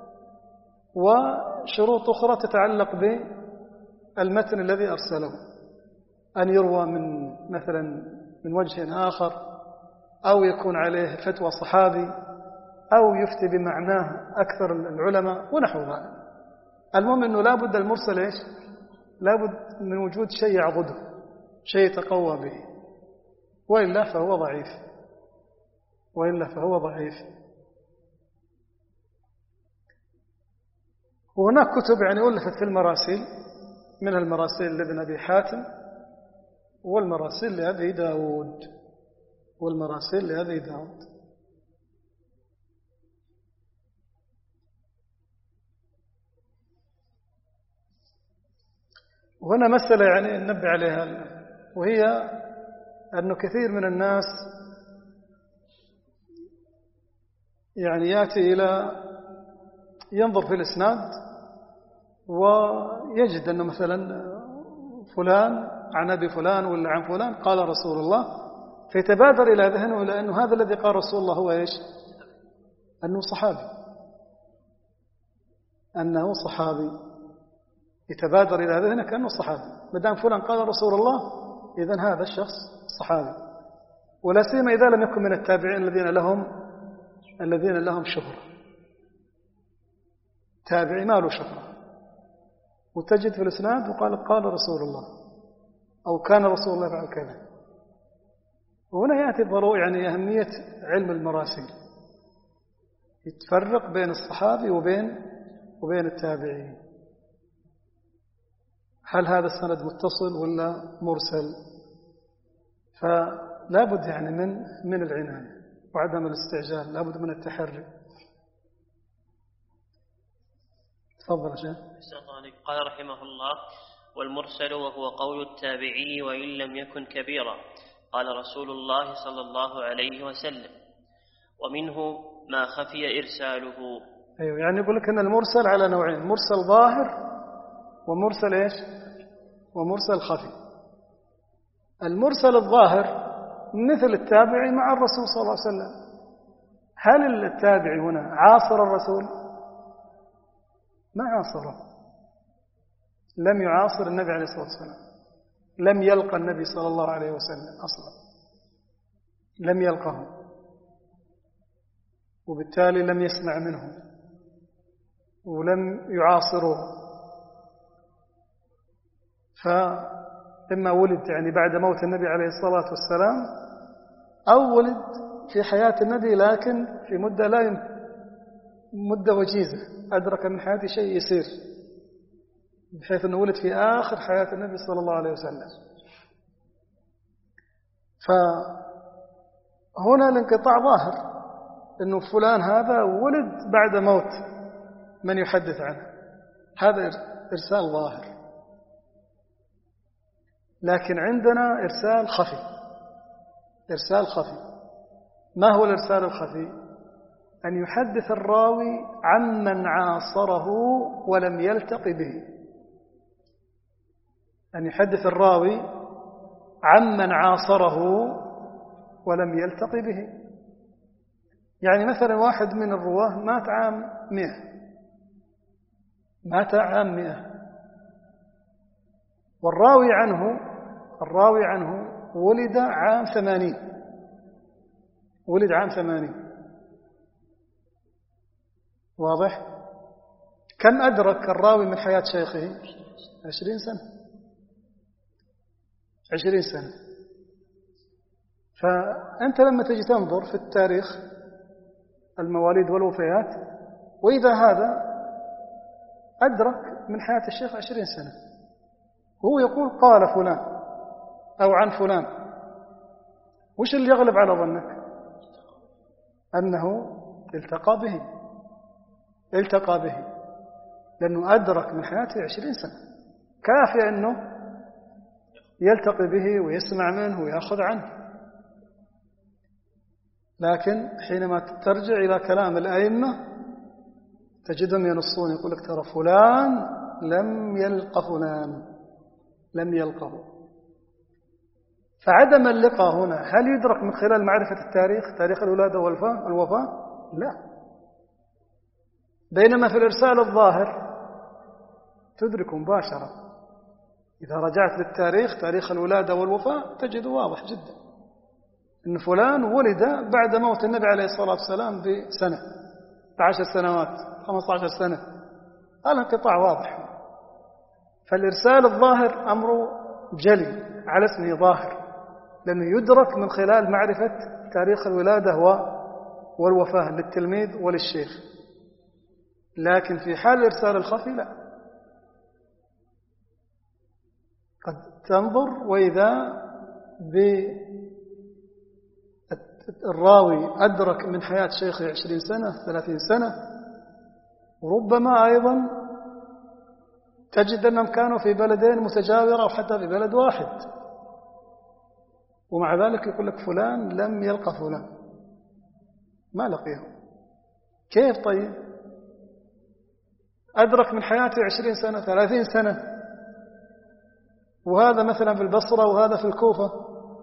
وشروط أخرى تتعلق بالمتن الذي أرسله، أن يروى من مثلا من وجه آخر، أو يكون عليه فتوى صحابي، أو يفتي بمعناه أكثر العلماء ونحو ذلك. المهم أنه لا بد المرسل إيش؟ لا بد من وجود شيء يعضده، شيء يتقوى به، وإلا فهو ضعيف، وإلا فهو ضعيف. وهناك كتب يعني ألفت في المراسيل، من المراسيل لابن أبي حاتم، والمراسيل لأبي داود، والمراسيل لأبي داود. وهنا مسألة يعني ننبه عليها، وهي أنه كثير من الناس يعني يأتي إلى ينظر في الإسناد ويجد أنه مثلا فلان عن أبي فلان ولا عن فلان قال رسول الله، فيتبادر إلى ذهنه إلى أنه هذا الذي قال رسول الله هو إيش؟ أنه صحابي، أنه صحابي، يتبادر إلى ذهنه كأنه صحابي. مدام فلان قال رسول الله إذن هذا الشخص صحابي، ولا سيما إذا لم يكن من التابعين الذين لهم الذين لهم شهرة. تابعي ما له شهرة وتجد في الإسناد وقال قال رسول الله، أو كان رسول الله فعل كذا. وهنا يأتي ضروري يعني أهمية علم المراسيل، يتفرق بين الصحابي وبين وبين التابعين. هل هذا السند متصل ولا مرسل؟ فلا بد يعني من من العناية وعدم الاستعجال، لا بد من التحري. تفضل يا شيخ. قال رحمه الله: والمرسل وهو قول التابعي وإن لم يكن كبيرا، قال رسول الله صلى الله عليه وسلم، ومنه ما خفي إرساله. أيوة، يعني يقول لك أن المرسل على نوعين: مرسل ظاهر ومرسل إيش؟ ومرسل خفي. المرسل الظاهر مثل التابعي مع الرسول صلى الله عليه وسلم. هل التابعي هنا عاصر الرسول؟ ما عاصره، لم يعاصر النبي عليه الصلاة والسلام، لم يلقى النبي صلى الله عليه وسلم أصلا، لم يلقه، وبالتالي لم يسمع منه ولم يعاصره. فإما ولد يعني بعد موت النبي عليه الصلاة والسلام، أو ولد في حياة النبي لكن في مدة لا يمكن، مدة وجيزة، أدرك من حياته شيء يسير، بحيث أنه ولد في آخر حياة النبي صلى الله عليه وسلم. فهنا الانقطاع ظاهر، أنه فلان هذا ولد بعد موت من يحدث عنه. هذا إرسال ظاهر. لكن عندنا إرسال خفي. إرسال خفي ما هو الإرسال الخفي؟ أن يحدث الراوي عمن عاصره ولم يلتق به. أن يحدث الراوي عمن عاصره ولم يلتق به. يعني مثلا واحد من الرواه مات عام مئة مات عام مئة والراوي عنه الراوي عنه ولد عام ثمانين ولد عام ثمانين واضح؟ كم أدرك الراوي من حياة شيخه؟ عشرين سنة عشرين سنة. فأنت لما تجي تنظر في التاريخ المواليد والوفيات، وإذا هذا أدرك من حياة الشيخ عشرين سنة، وهو يقول قال فلان أو عن فلان، وش اللي يغلب على ظنك؟ أنه التقى به التقى به لأنه أدرك من حياته عشرين سنة، كافي أنه يلتقي به ويسمع منه ويأخذ عنه. لكن حينما ترجع إلى كلام الأئمة تجدهم ينصون، يقول لك ترى فلان لم يلق فلان لم يلقه. فعدم اللقاء هنا هل يدرك من خلال معرفة التاريخ، تاريخ الولادة والوفاة؟ لا. بينما في الإرسال الظاهر تدرك مباشرة. إذا رجعت للتاريخ، تاريخ الولادة والوفاة، تجد واضح جدا أن فلان ولد بعد موت النبي عليه الصلاة والسلام بسنة، بعشر سنوات، خمسة عشر سنة. هذا انقطاع واضح. فالإرسال الظاهر أمره جلي على اسمه ظاهر، لأنه يدرك من خلال معرفة تاريخ الولادة والوفاة للتلميذ وللشيخ. لكن في حال الإرسال الخفي لا، قد تنظر وإذا بالراوي أدرك من حياة شيخه عشرين سنة ثلاثين سنة، وربما أيضا تجد أنهم كانوا في بلدين متجاورة أو حتى في بلد واحد، ومع ذلك يقول لك فلان لم يلقى فلان، ما لقيه. كيف طيب؟ أدرك من حياته عشرين سنة ثلاثين سنة، وهذا مثلا في البصرة وهذا في الكوفة،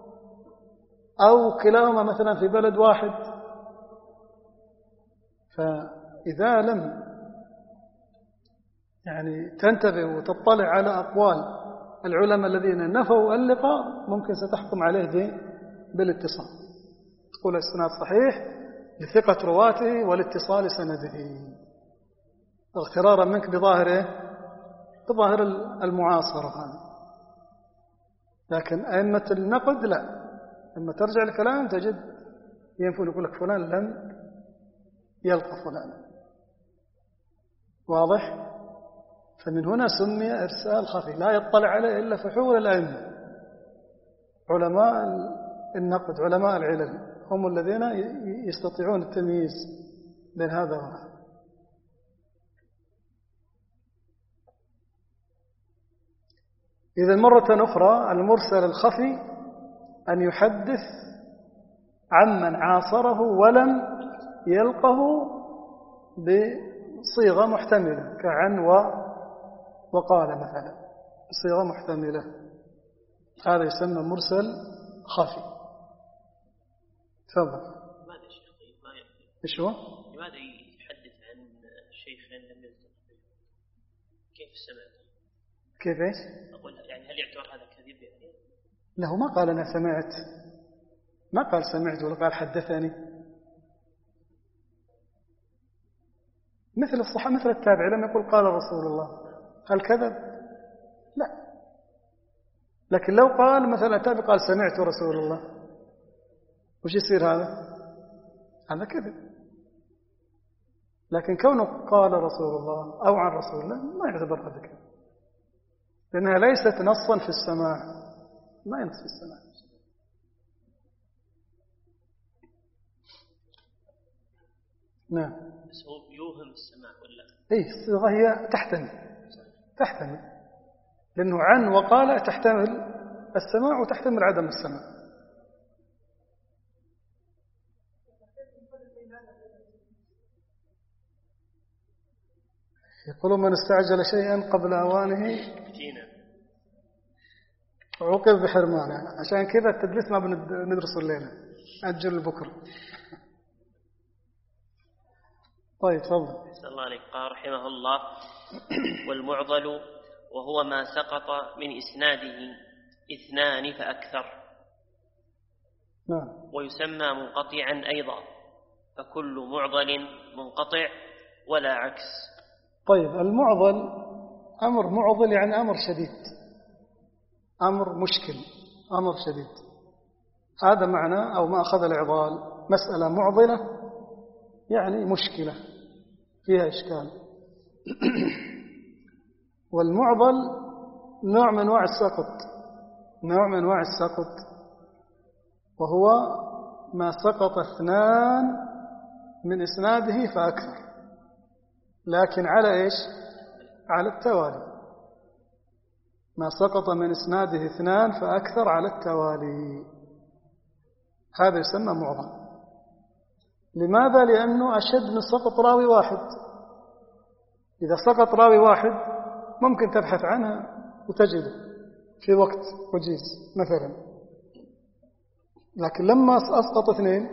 أو كلاهما مثلا في بلد واحد. فإذا لم يعني تنتبه وتطلع على أقوال العلماء الذين نفوا اللقاء، ممكن ستحكم عليه بالاتصال، تقول السند صحيح لثقة رواته والاتصال سنده، اغترارا منك بظاهره بظاهر المعاصرة هذا. لكن أئمة النقد لا، لما ترجع الكلام تجد ينفون يقول لك فلان لم يلقى فلان. واضح؟ فمن هنا سمي إرسال خفي، لا يطلع عليه إلا فحول الأئمة، علماء النقد، علماء العلل، هم الذين يستطيعون التمييز بين هذا وهذا. إذا مرة أخرى المرسل الخفي أن يحدث عمن عاصره ولم يلقه بصيغة محتملة كعن وقال مثلا، صيغة محتملة، هذا يسمى مرسل خفي. تفضل. لماذا يا شيخ ما يحدث؟ إيش هو؟ لماذا يتحدث عن شيخ لم يلتقي به؟ كيف سمعت؟ كيف ايش؟ أقول يعني هل يعتبر هذا كذب يعني؟ له ما قال أنا سمعت، ما قال سمعت ولا قال حدثني. مثل الصحابة مثل التابع لما يقول قال رسول الله، هل كذب؟ لا. لكن لو قال مثلا التابع قال سمعت رسول الله، وش يصير هذا؟ هذا كذب. لكن كونه قال رسول الله أو عن رسول الله ما يعتبر هذا كذب، لأنها ليست نصا في السماع، ما ينص في السماع. نعم. بس هو يوهم السماع ولا؟ إيه الصيغة هي تحتمل تحتمل لأنه عن وقال تحتمل السماع وتحتمل عدم السماع. يقولون من استعجل شيئا قبل أوانه عوقب بحرمانه، عشان كذا التدليس ما بندرسه الليلة، أجل بكرة. طيب تفضل. صلى الله عليه قال رحمه الله: والمعضل وهو ما سقط من إسناده اثنان فأكثر. نعم. ويسمى منقطعا أيضا، فكل معضل منقطع ولا عكس. طيب المعضل أمر معضل يعني أمر شديد، أمر مشكل، أمر شديد، هذا معنى أو ما أخذ العضال. مسألة معضلة يعني مشكلة فيها إشكال. والمعضل نوع من أنواع السقط، نوع من أنواع السقط، وهو ما سقط اثنان من إسناده فأكثر، لكن على إيش؟ على التوالي. ما سقط من إسناده اثنان فأكثر على التوالي، هذا يسمى معضل. لماذا؟ لأنه أشد من سقط راوي واحد. إذا سقط راوي واحد ممكن تبحث عنها وتجده في وقت وجيز مثلا، لكن لما أسقط اثنين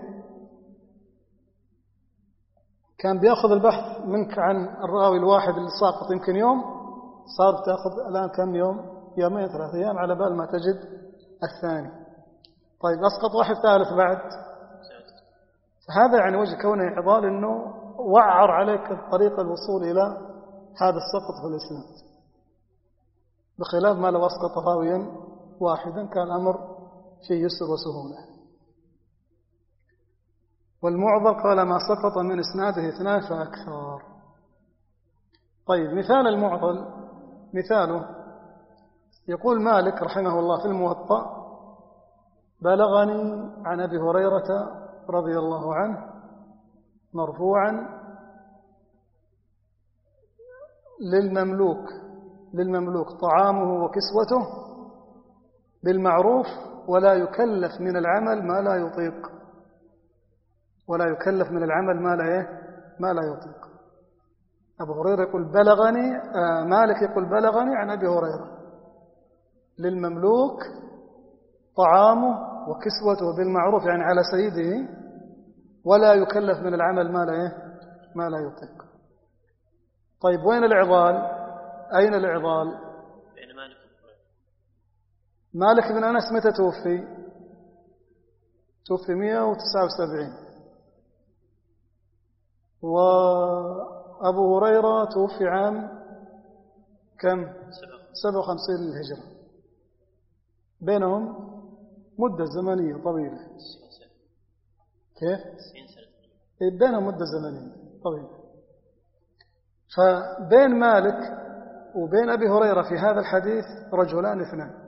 كان بيأخذ البحث منك عن الراوي الواحد اللي ساقط يمكن يوم، صار بتأخذ الآن كم يوم؟ يومين ثلاثة أيام على بال ما تجد الثاني. طيب أسقط واحد ثالث بعد، فهذا يعني وجه كونه عضال، أنه وعر عليك طريق الوصول إلى هذا السقط في الإسناد، بخلاف ما لو أسقط راويا واحدا كان أمر فيه يسر وسهولة. والمعضل قال ما سقط من إسناده اثنان فأكثر. طيب مثال المعضل، مثاله يقول مالك رحمه الله في الموطأ: بلغني عن أبي هريرة رضي الله عنه مرفوعا للمملوك للمملوك طعامه وكسوته بالمعروف ولا يكلف من العمل ما لا يطيق، ولا يكلف من العمل ما لا إيه؟ ما لا يطيق. أبو هريرة يقول بلغني، آه مالك يقول بلغني عن أبي هريرة للمملوك طعامه وكسوته بالمعروف يعني على سيده، ولا يكلف من العمل ما لا إيه؟ ما لا يطيق. طيب وين العضال؟ أين العضال؟ بين مالك مالك بن أنس متى توفي؟ توفي مئة وتسعة وسبعين، وأبو هريرة توفي عام كم؟ سبعة وخمسين للهجرة، بينهم مدة زمنية طويلة. كيف؟ بينهم مدة زمنية طويلة. فبين مالك وبين أبي هريرة في هذا الحديث رجلان اثنان.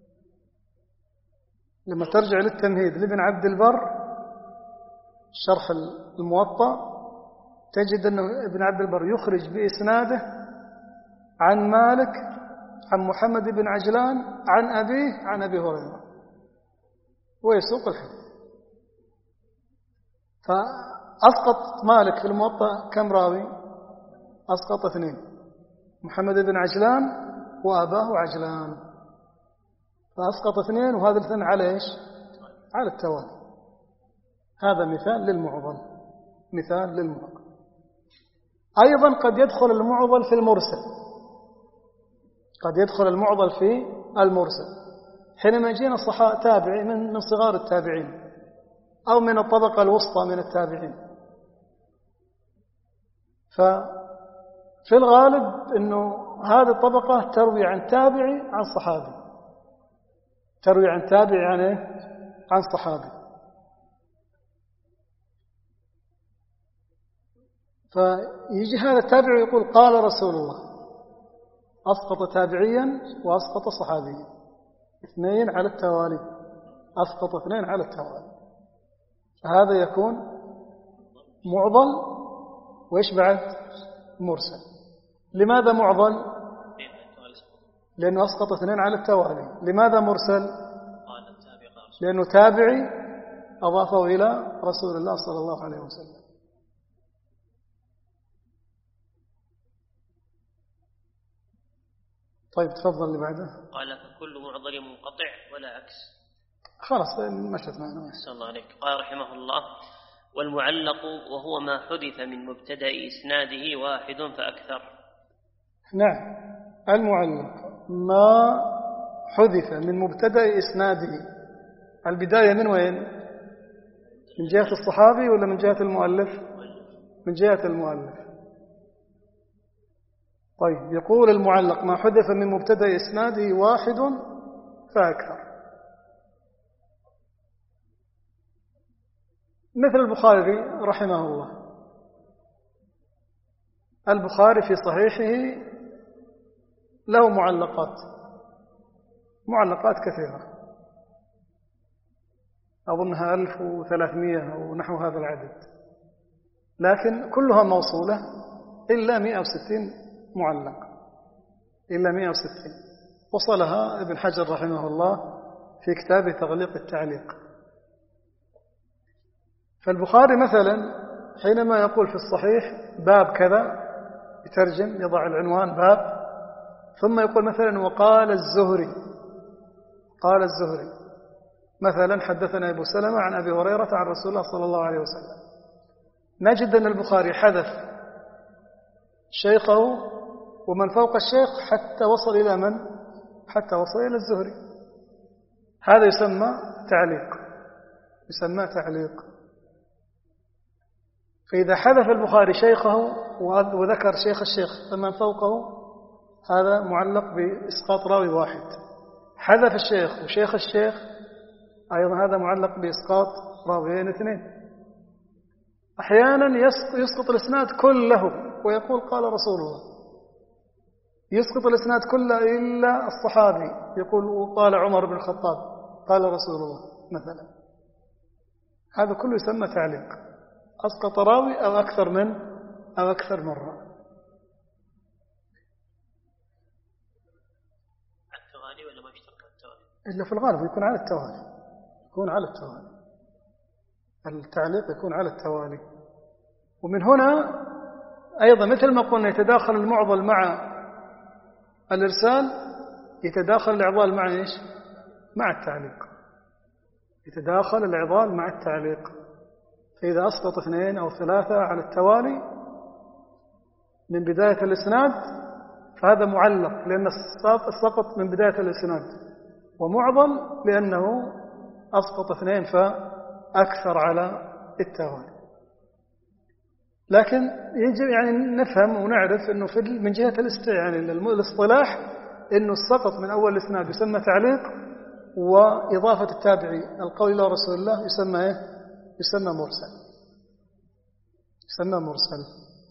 لما ترجع للتمهيد لابن عبد البر شرح الموطأ تجد أن ابن عبد البر يخرج بإسناده عن مالك عن محمد بن عجلان عن أبيه عن أبي هريرة ويسوق الحديث. فأسقط مالك في الموطأ كم راوي؟ أسقط اثنين، محمد بن عجلان وأباه عجلان، فأسقط اثنين، وهذا الاثنين على إيش؟ على التوالي. هذا مثال للمعضل، مثال للمعضل. أيضا قد يدخل المعضل في المرسل، قد يدخل المعضل في المرسل حينما يجينا الصحابة تابعي من من صغار التابعين أو من الطبقة الوسطى من التابعين، ففي الغالب أنه هذه الطبقة تروي عن تابعي عن صحابي، تروي عن تابعي عن إيه؟ عن صحابي. فيجي هذا التابعي يقول قال رسول الله، أسقط تابعيا وأسقط صحابيا، اثنين على التوالي، أسقط اثنين على التوالي، فهذا يكون معضل وإيش بعد؟ مرسل. لماذا معضل؟ لأنه أسقط اثنين على التوالي. لماذا مرسل؟ لأنه تابعي أضافه إلى رسول الله صلى الله عليه وسلم. طيب تفضل اللي بعده. قال فكل معضل منقطع ولا عكس. خلاص مشت معنا. صلى الله عليك. قال رحمه الله والمعلق وهو ما حدث من مبتدأ إسناده واحد فأكثر. نعم المعلق ما حذف من مبتدأ إسناده. البداية من وين؟ من جهة الصحابي ولا من جهة المؤلف؟ من جهة المؤلف. طيب يقول المعلق ما حذف من مبتدأ إسناده واحد فأكثر. مثل البخاري رحمه الله. البخاري في صحيحه له معلقات معلقات كثيرة، أظنها ألف وثلاثمائة أو نحو هذا العدد، لكن كلها موصولة إلا مئة وستين معلق، إلا مئة وستين وصلها ابن حجر رحمه الله في كتاب تغليق التعليق. فالبخاري مثلا حينما يقول في الصحيح باب كذا يترجم يضع العنوان باب، ثم يقول مثلا وقال الزهري، قال الزهري مثلا حدثنا أبو سلمة عن أبي هريرة عن رسول الله صلى الله عليه وسلم، نجد أن البخاري حذف شيخه ومن فوق الشيخ حتى وصل إلى من؟ حتى وصل إلى الزهري. هذا يسمى تعليق، يسمى تعليق. فإذا حذف البخاري شيخه وذكر شيخ الشيخ فمن فوقه هذا معلق بإسقاط راوي واحد. حذف الشيخ وشيخ الشيخ أيضا هذا معلق بإسقاط راويين اثنين. أحيانا يسقط الإسناد كله ويقول قال رسول الله، يسقط الإسناد كله إلا الصحابي يقول قال عمر بن الخطاب قال رسول الله مثلا. هذا كله يسمى تعليق، أسقط راوي أو أكثر من أو أكثر مرة. التوالي ولا ما يشترك التوالي؟ إلا في الغالب يكون على التوالي، يكون على التوالي. التعليق يكون على التوالي. ومن هنا أيضا مثل ما قلنا يتداخل المعضل مع الإرسال، يتداخل الإعضال مع إيش؟ مع التعليق. يتداخل الإعضال مع التعليق. فإذا أسقط اثنين أو ثلاثة على التوالي من بداية الإسناد فهذا معلق لأن السقط من بداية الإسناد، ومعضل لأنه أسقط اثنين فأكثر على التوالي. لكن يجب يعني نفهم ونعرف أنه في من جهة يعني الاصطلاح أنه السقط من أول الإسناد يسمى تعليق، وإضافة التابعي القول إلى رسول الله يسمى إيه؟ يسمى مرسل. يسمى مرسل.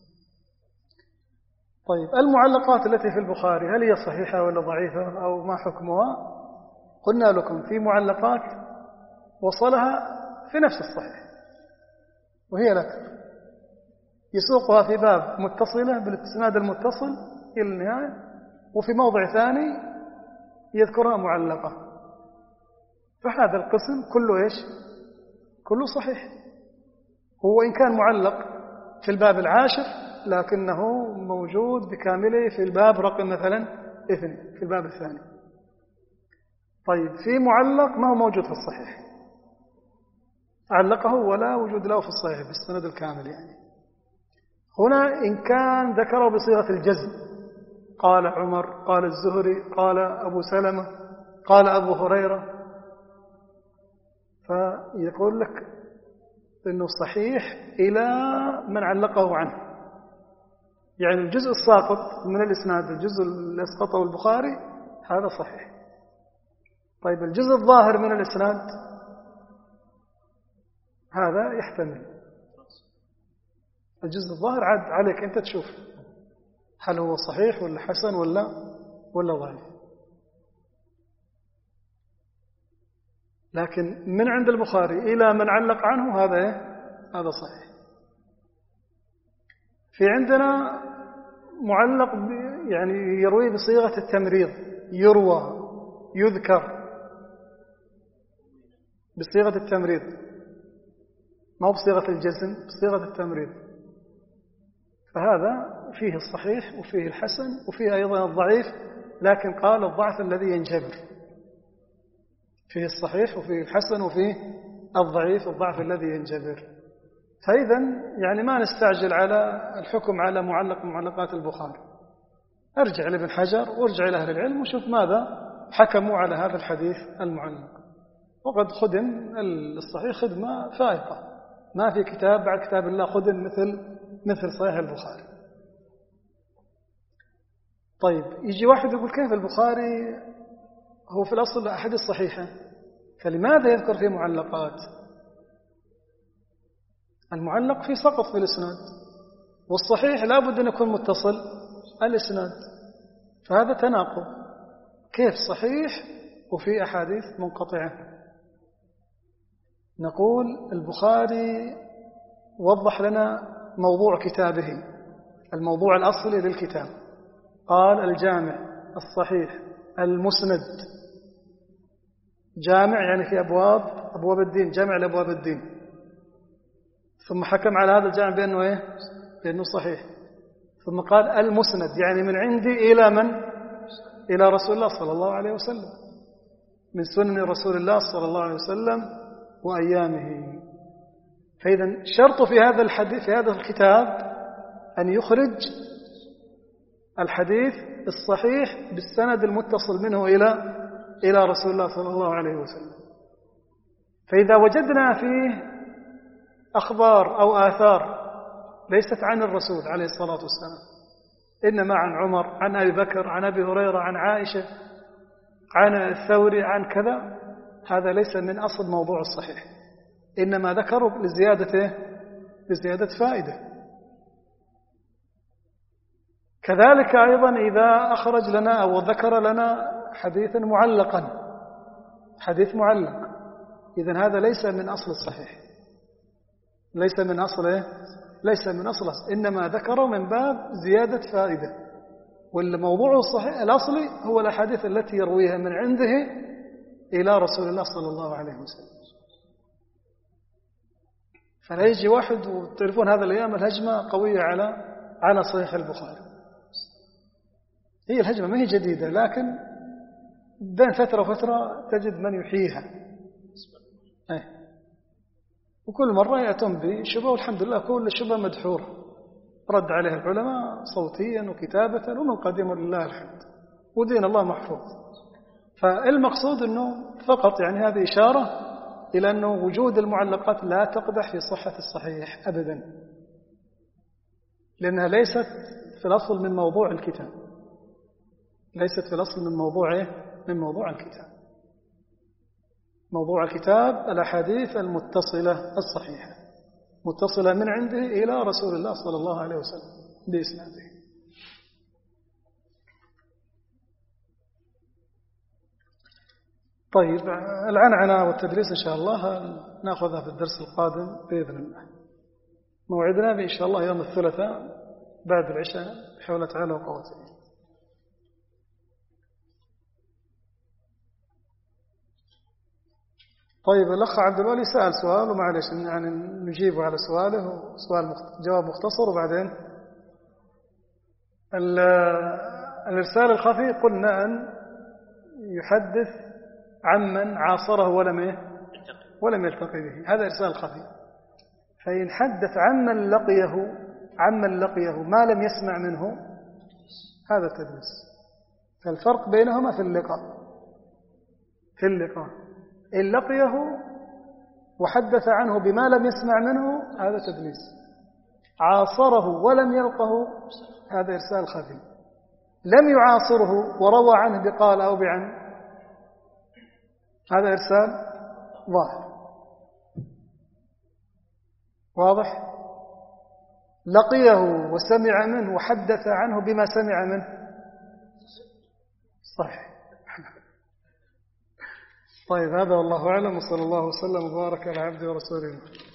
طيب المعلقات التي في البخاري هل هي صحيحة ولا ضعيفة أو ما حكمها؟ قلنا لكم في معلقات وصلها في نفس الصحيح وهي الأكثر، يسوقها في باب متصلة بالإسناد المتصل إلى النهاية، وفي موضع ثاني يذكرها معلقة. فهذا القسم كله إيش؟ كله صحيح. هو إن كان معلق في الباب العاشر لكنه موجود بكامله في الباب رقم مثلا اثنين في الباب الثاني. طيب في معلق ما هو موجود في الصحيح، علقه ولا وجود له في الصحيح بالسند الكامل. يعني هنا إن كان ذكره بصيغة الجزم، قال عمر، قال الزهري، قال أبو سلمة، قال أبو هريرة، فيقول لك إنه صحيح إلى من علقه عنه. يعني الجزء الساقط من الإسناد، الجزء اللي أسقطه البخاري هذا صحيح. طيب الجزء الظاهر من الإسناد هذا يحتمل، الجزء الظاهر عاد عليك أنت تشوف هل هو صحيح ولا حسن ولا ولا ضعيف. لكن من عند البخاري إلى من علق عنه هذا إيه؟ هذا صحيح. في عندنا معلق يعني يروي بصيغة التمريض، يروى، يذكر بصيغة التمريض، ما هو بصيغة الجزم، بصيغة التمريض. فهذا فيه الصحيح وفيه الحسن وفيه أيضا الضعيف، لكن قال الضعف الذي ينجبر. فيه الصحيح وفيه الحسن وفيه الضعيف، الضعف الذي ينجبر. فإذا يعني ما نستعجل على الحكم على معلق معلقات البخاري. ارجع لابن حجر وارجع إلى أهل العلم وشوف ماذا حكموا على هذا الحديث المعلق. وقد خدم الصحيح خدمة فائقة، ما في كتاب بعد كتاب الله خدم مثل مثل صحيح البخاري. طيب يجي واحد يقول كيف البخاري هو في الأصل أحاديث صحيحة، فلماذا يذكر فيه معلقات؟ المعلق فيه سقط في الإسناد، والصحيح لا بد أن يكون متصل الإسناد، فهذا تناقض. كيف صحيح وفي أحاديث منقطعة؟ نقول البخاري وضح لنا موضوع كتابه، الموضوع الأصلي للكتاب، قال الجامع الصحيح المسند. جامع يعني في أبواب أبواب الدين، جامع لأبواب الدين. ثم حكم على هذا الجامع بأنه إيه؟ بأنه صحيح. ثم قال المسند يعني من عندي إلى من؟ إلى رسول الله صلى الله عليه وسلم، من سنن رسول الله صلى الله عليه وسلم وأيامه. فإذا شرط في هذا الحديث في هذا الكتاب أن يخرج الحديث الصحيح بالسند المتصل منه إلى إلى رسول الله صلى الله عليه وسلم. فإذا وجدنا فيه أخبار أو آثار ليست عن الرسول عليه الصلاة والسلام، إنما عن عمر، عن أبي بكر، عن أبي هريرة، عن عائشة، عن الثوري، عن كذا، هذا ليس من أصل موضوع الصحيح، إنما ذكروا لزيادة لزيادة فائدة. كذلك أيضا إذا أخرج لنا أو ذكر لنا حديثا معلقا، حديث معلق، إذن هذا ليس من أصل الصحيح، ليس من أصله ليس من أصله إنما ذكره من باب زيادة فائدة. والموضوع الصحيح الأصلي هو الأحاديث التي يرويها من عنده إلى رسول الله صلى الله عليه وسلم. فلا يجي واحد والتليفون هذا الأيام الهجمة قوية على على صحيح البخاري. هي الهجمة ما هي جديدة، لكن بين فترة وفترة تجد من يحييها. أي. وكل مرة يأتون بشبه، والحمد لله كل شبه مدحورة رد عليها العلماء صوتيا وكتابة، ومن قديم لله الحمد، ودين الله محفوظ. فالمقصود أنه فقط يعني هذه إشارة إلى أنه وجود المعلقات لا تقدح في صحة الصحيح أبدا، لأنها ليست في الأصل من موضوع الكتاب، ليست في الأصل من موضوع من موضوع الكتاب. موضوع الكتاب الأحاديث المتصلة الصحيحة، متصلة من عنده إلى رسول الله صلى الله عليه وسلم بإسناده. طيب العنعنة والتدريس إن شاء الله نأخذها في الدرس القادم بإذن الله. موعدنا إن شاء الله يوم الثلاثاء بعد العشاء بحول تعالى وقوته. طيب الأخ عبد الولي سأل سؤال ومعلش يعني نجيب على سؤاله، سؤال مخت... جواب مختصر. وبعدين الإرسال الخفي قلنا أن يحدث عمن عاصره ولم إيه؟ ولم يلتقي به، هذا إرسال خفي. فإن حدث عمن لقيه عمن لقيه ما لم يسمع منه هذا تدليس. فالفرق بينهما في اللقاء في اللقاء إن لقيه وحدث عنه بما لم يسمع منه هذا تدليس، عاصره ولم يلقه هذا إرسال خفي، لم يعاصره وروى عنه بقال أو بعن هذا إرسال ظاهر واضح. لقيه وسمع منه وحدث عنه بما سمع منه صحيح. طيب هذا والله أعلم، وصلى الله وسلم وبارك على عبده ورسوله.